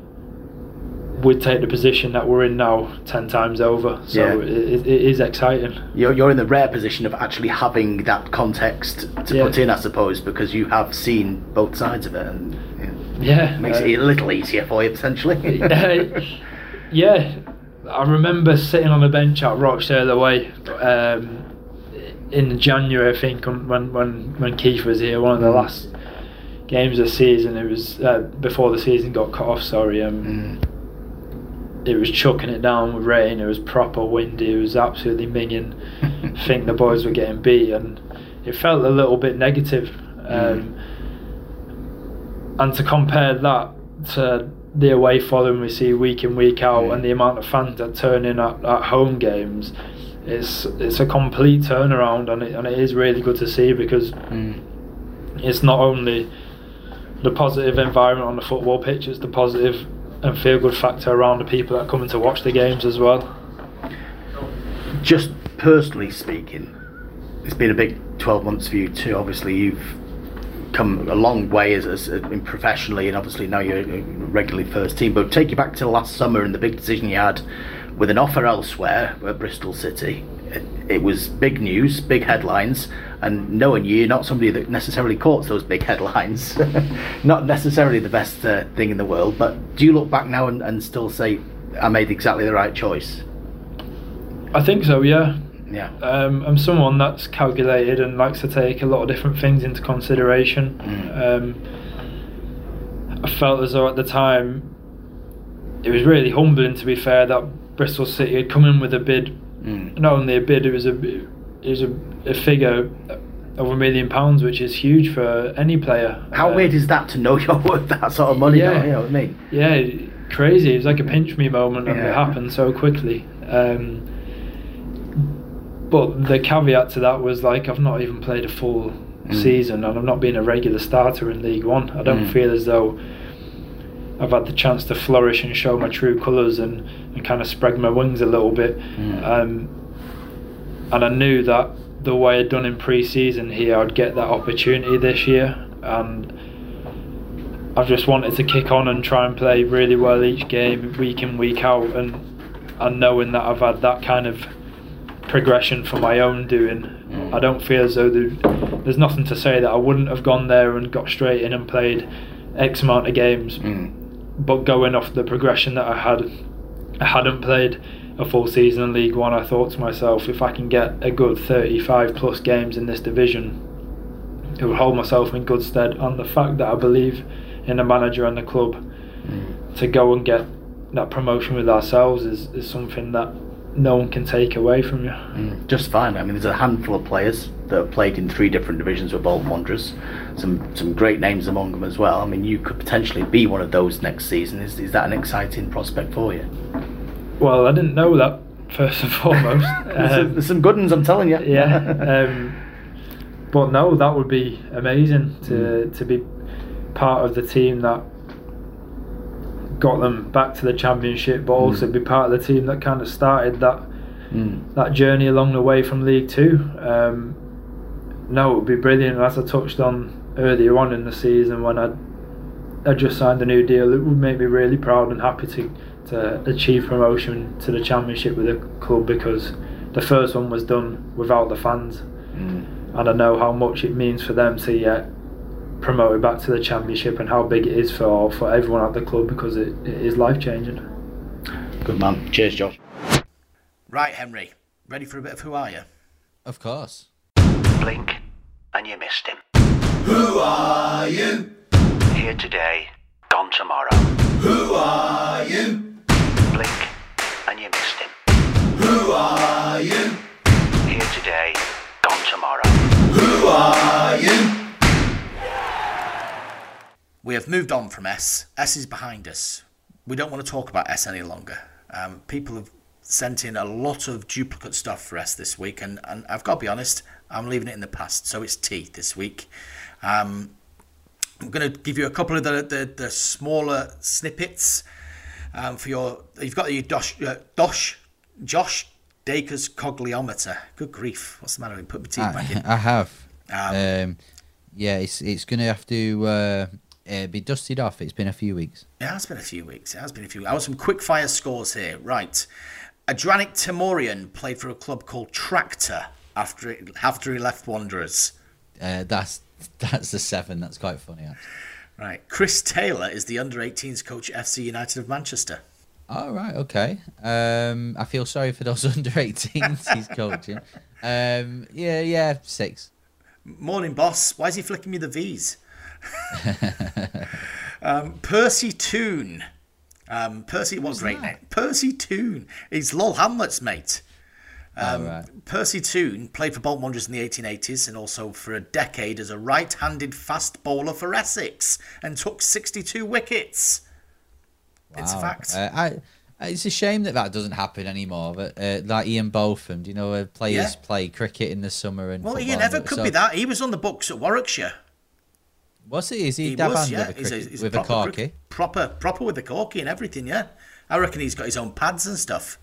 we'd take the position that we're in now ten times over. So yeah. it, it is exciting. You're you're in the rare position of actually having that context to yeah. put in, I suppose, because you have seen both sides of it, and yeah, yeah makes uh, it a little easier for you potentially. uh, yeah, I remember sitting on the bench at Rochdale away um, in January, I think, when when when Keith was here, one of the last games of the season. It was uh, before the season got cut off. Sorry. Um, mm. It was chucking it down with rain. It was proper windy. It was absolutely minging. I think the boys were getting beat, and it felt a little bit negative. Um, mm. And to compare that to the away following we see week in, week out, mm. and the amount of fans that turn in at, at home games, it's it's a complete turnaround, and it, and it is really good to see, because mm. it's not only the positive environment on the football pitch, it's the positive and feel good factor around the people that come in to watch the games as well. Just personally speaking, it's been a big twelve months for you too. Obviously you've come a long way as, as in professionally, and obviously now you're regularly first team, but take you back to last summer and the big decision you had with an offer elsewhere at Bristol City. It, it was big news, big headlines, and knowing you, you're not somebody that necessarily courts those big headlines. Not necessarily the best uh, thing in the world, but do you look back now and, and still say, I made exactly the right choice? I think so, yeah. Yeah. Um, I'm someone that's calculated and likes to take a lot of different things into consideration. Mm. Um, I felt as though at the time, it was really humbling, to be fair, that Bristol City had come in with a bid. Mm. Not only a bid, it was a it was a, a figure of a million pounds, which is huge for any player. How uh, weird is that to know you're worth that sort of money? Yeah, now, you know what I mean? Yeah, crazy. It was like a pinch me moment, and yeah. it happened so quickly. Um, but the caveat to that was, like, I've not even played a full mm. season, and I've not been a regular starter in League One. I don't mm. feel as though I've had the chance to flourish and show my true colours and, and kind of spread my wings a little bit. Mm. Um, and I knew that the way I'd done in pre-season here, I'd get that opportunity this year, and I've just wanted to kick on and try and play really well each game, week in, week out, and, and knowing that I've had that kind of progression for my own doing, mm. I don't feel as though there, there's nothing to say that I wouldn't have gone there and got straight in and played X amount of games. Mm. But going off the progression that I had, I hadn't played a full season in League One. I thought to myself, if I can get a good thirty-five plus games in this division, it will hold myself in good stead. And the fact that I believe in the manager and the club mm. to go and get that promotion with ourselves is, is something that no one can take away from you. Mm, just fine. I mean, there's a handful of players that have played in three different divisions with Bolton Wanderers. Some some great names among them as well. I mean, you could potentially be one of those next season. Is is that an exciting prospect for you? Well, I didn't know that, first and foremost. there's, um, there's some good ones, I'm telling you. Yeah. um, but no, that would be amazing to mm. to be part of the team that got them back to the Championship, but also mm. be part of the team that kind of started that mm. that journey along the way from League Two. Um, no, it would be brilliant. As I touched on earlier on in the season, when I I just signed a new deal, it would make me really proud and happy to to achieve promotion to the Championship with the club, because the first one was done without the fans, mm. and I know how much it means for them to get promoted back to the Championship, and how big it is for for everyone at the club, because it, it is life changing. Good man. Cheers, Josh. Right, Henry, ready for a bit of Who Are You? Of course. Blink and you missed him. Who are you? Here today, gone tomorrow. Who are you? Blink and you missed him. Who are you? Here today, gone tomorrow. Who are you? We have moved on from S. S is behind us. We don't want to talk about S any longer. Um, people have sent in a lot of duplicate stuff for S this week, and, and I've got to be honest, I'm leaving it in the past. So it's T this week. Um, I'm going to give you a couple of the, the, the smaller snippets um, for your... You've got your Dosh, uh, Dosh Josh Dacres cogliometer. Good grief. What's the matter with me? Put my teeth I, back in. I have. Um, Um, yeah, it's it's going to have to uh, uh, be dusted off. It's been a few weeks. It has been a few weeks. It has been a few. I have some quick fire scores here. Right. Adranik Timurian played for a club called Tractor after it, after he left Wanderers. Uh, that's that's the seven. That's quite funny, actually. Right. Chris Taylor is the under eighteens coach at F C United of Manchester. Oh, right, okay. Um, I feel sorry for those under eighteens he's coaching. Um, yeah, yeah, six. Morning, boss. Why is he flicking me the V's? um, Percy Toon. Um, Percy, what a great name. Percy Toon. He's Lol Hamlet's mate. Um, oh, right. Percy Toon played for Bolton Wanderers in the eighteen eighties and also for a decade as a right-handed fast bowler for Essex and took sixty-two wickets. Wow. It's a fact. Uh, I, it's a shame that that doesn't happen anymore. But uh, like Ian Botham, do you know, uh, players Yeah. play cricket in the summer and Well, football Ian and Evatt that, could so- be that. He was on the books at Warwickshire. Was he? Is he, He dab was, hand yeah. with a, He's a, cricket, he's a with a proper, corky? cric- proper, proper with the corky and everything, yeah. I reckon he's got his own pads and stuff.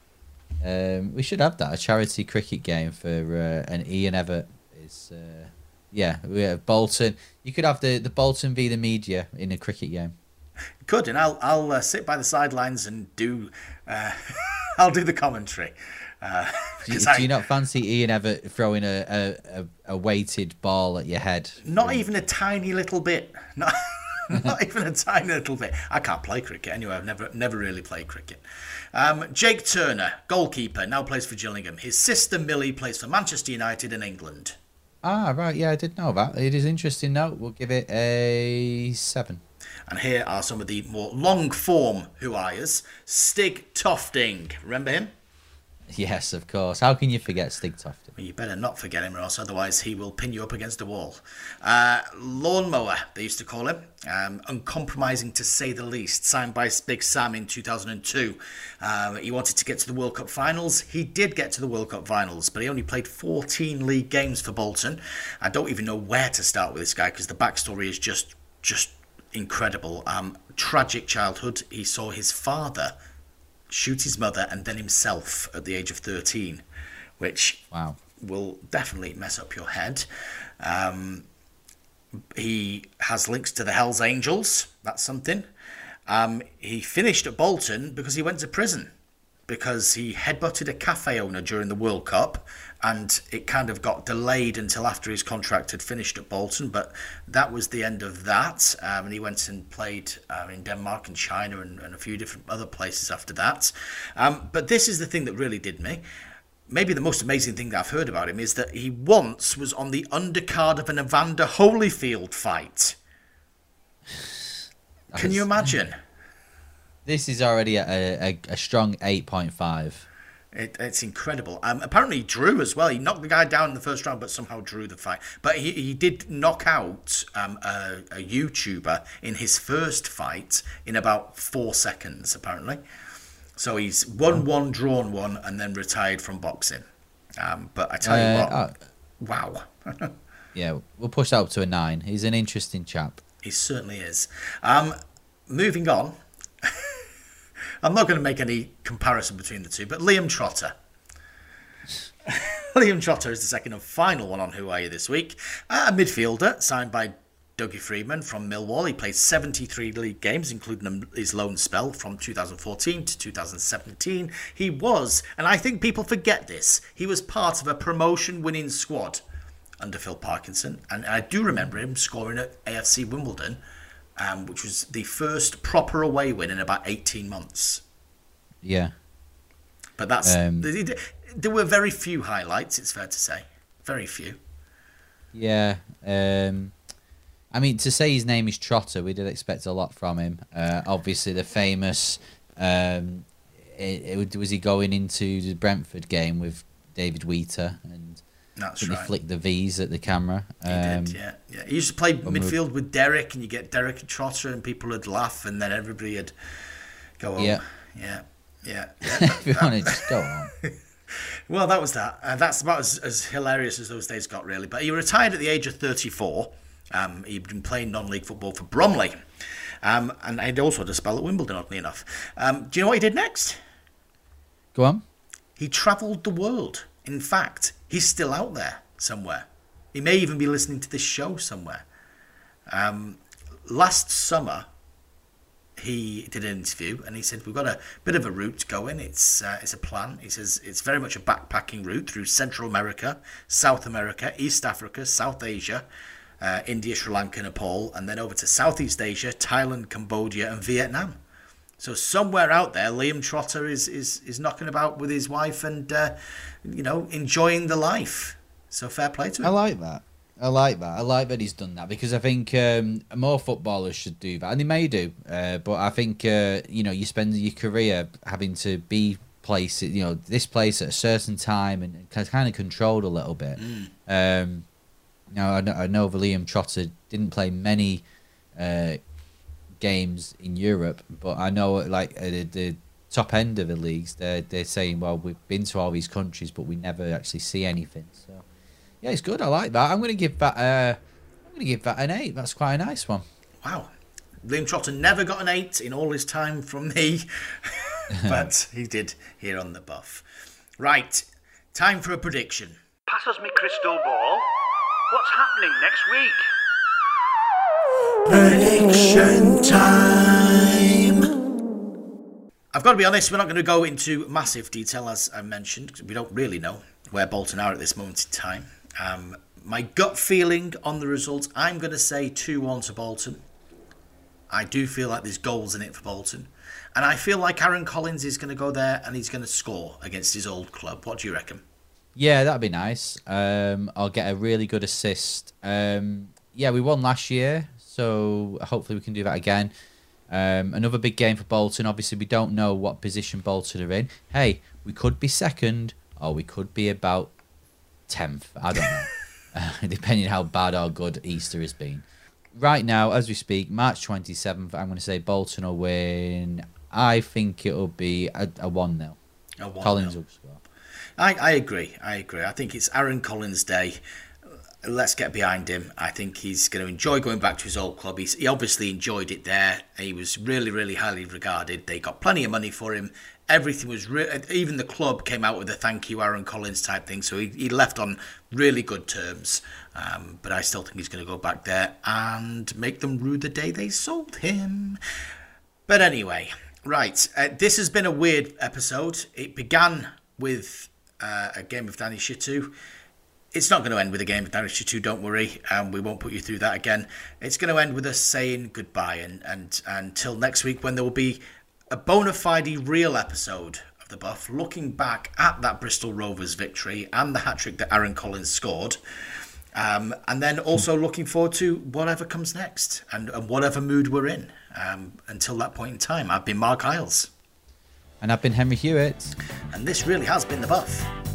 Um, we should have that, a charity cricket game for uh, an Ian Evatt. Is uh, yeah, we have Bolton. You could have the, the Bolton v the media in a cricket game. Good, and I'll I'll uh, sit by the sidelines and do uh, I'll do the commentary. Uh, Do you, 'cause I- do you not fancy Ian Evatt throwing a, a, a, a weighted ball at your head? Not even a tiny little bit. Not, not even a tiny little bit. I can't play cricket anyway. I've never never really played cricket. Um, Jake Turner, goalkeeper, now plays for Gillingham. His sister Millie plays for Manchester United in England. Ah, right, yeah, I did know that. It is interesting note. We'll give it a seven. And here are some of the more long form who-ayers. Stig Tofting, remember him? Yes, of course. How can you forget Stig Tofting? Well, you better not forget him, or else otherwise he will pin you up against a wall. Uh, lawnmower, they used to call him. Um, uncompromising to say the least. Signed by Big Sam in two thousand two. Um, he wanted to get to the World Cup finals. He did get to the World Cup finals, but he only played fourteen league games for Bolton. I don't even know where to start with this guy because the backstory is just just incredible. Um, tragic childhood. He saw his father shoot his mother and then himself at the age of thirteen, which Wow. will definitely mess up your head. Um, he has links to the Hells Angels. That's something. Um, he finished at Bolton because he went to prison because he headbutted a cafe owner during the World Cup, and it kind of got delayed until after his contract had finished at Bolton, but that was the end of that. Um, and he went and played uh, in Denmark and China and, and a few different other places after that. Um, but this is the thing that really did me. Maybe the most amazing thing that I've heard about him is that he once was on the undercard of an Evander Holyfield fight. Can you imagine? This is already a, a, a strong eight point five. It, it's incredible. Um, apparently he drew as well. He knocked the guy down in the first round, but somehow drew the fight. But he, he did knock out um, a, a YouTuber in his first fight in about four seconds, apparently. So he's won one, drawn one, and then retired from boxing. Um, but I tell you Uh, what, wow. Yeah, we'll push that up to a nine. He's an interesting chap. He certainly is. Um, moving on. I'm not going to make any comparison between the two, but Liam Trotter. Liam Trotter is the second and final one on Who Are You this week. Uh, a midfielder signed by Dougie Freedman from Millwall. He played seventy-three league games, including his loan spell from two thousand fourteen to two thousand seventeen. He was, and I think people forget this, he was part of a promotion-winning squad under Phil Parkinson. And I do remember him scoring at A F C Wimbledon, um, which was the first proper away win in about eighteen months. Yeah. But that's Um, there were very few highlights, it's fair to say. Very few. Yeah. Um, I mean, to say his name is Trotter, we did expect a lot from him. Uh, obviously, the famous... Um, it, it, was he going into the Brentford game with David Wheater and That's he right. flicked the V's at the camera? He Um, did, yeah. yeah. He used to play when we- midfield with Derek, and you get Derek and Trotter, and people would laugh, and then everybody would go, oh, Yeah. yeah, yeah. yeah that- If you that- want to just go on. Well, that was that. Uh, that's about as, as hilarious as those days got, really. But he retired at the age of thirty-four. Um, he'd been playing non-league football for Bromley. Um, and he'd also had a spell at Wimbledon, oddly enough. Um, do you know what he did next? Go on. He travelled the world. In fact, he's still out there somewhere. He may even be listening to this show somewhere. Um, last summer, he did an interview and he said, we've got a bit of a route going. It's uh, it's a plan. He says it's very much a backpacking route through Central America, South America, East Africa, South Asia, uh, India, Sri Lanka, Nepal, and then over to Southeast Asia, Thailand, Cambodia, and Vietnam. So somewhere out there, Liam Trotter is is, is knocking about with his wife and, uh, you know, enjoying the life. So fair play to him. I like that. I like that. I like that he's done that because I think um, more footballers should do that, and they may do. Uh, but I think uh, you know, you spend your career having to be placed, you know, this place at a certain time and kind of controlled a little bit. Mm. Um, now I know, I know Liam Trotter didn't play many uh, games in Europe, but I know like uh, the, the top end of the leagues, they're they're saying, well, we've been to all these countries, but we never actually see anything. So. Yeah, it's good. I like that. I'm going to give that. Uh, I'm going to give that an eight. That's quite a nice one. Wow, Liam Trotter never got an eight in all his time from me, but he did here on the Buff. Right, time for a prediction. Pass us me crystal ball. What's happening next week? Prediction time. I've got to be honest, we're not going to go into massive detail, as I mentioned, because we don't really know where Bolton are at this moment in time. Um, my gut feeling on the results, I'm going to say two one to Bolton. I do feel like there's goals in it for Bolton. And I feel like Aaron Collins is going to go there and he's going to score against his old club. What do you reckon? Yeah, that'd be nice. Um, I'll get a really good assist. Um, yeah, we won last year, so hopefully we can do that again. Um, another big game for Bolton. Obviously, we don't know what position Bolton are in. Hey, we could be second or we could be about tenth. I don't know. uh, depending on how bad or good Easter has been. Right now, as we speak, March twenty-seventh, I'm going to say Bolton will win. I think it'll be a, a one nil. A one nil. Collins will score. I, I agree. I agree. I think it's Aaron Collins' day. Let's get behind him. I think he's going to enjoy going back to his old club. He's, he obviously enjoyed it there. He was really, really highly regarded. They got plenty of money for him. Everything was... Re- even the club came out with a thank you, Aaron Collins type thing. So he, he left on really good terms. Um, but I still think he's going to go back there and make them rue the day they sold him. But anyway, right. Uh, this has been a weird episode. It began with uh, a game of Danny Shitu. It's not going to end with a game of Danny Shitu, don't worry. Um, we won't put you through that again. It's going to end with us saying goodbye and, and, and until next week when there will be a bona fide real episode of The Buff looking back at that Bristol Rovers victory and the hat-trick that Aaron Collins scored. Um, and then also looking forward to whatever comes next and, and whatever mood we're in. Um, until that point in time, I've been Mark Isles. And I've been Henry Hewitt. And this really has been The Buff.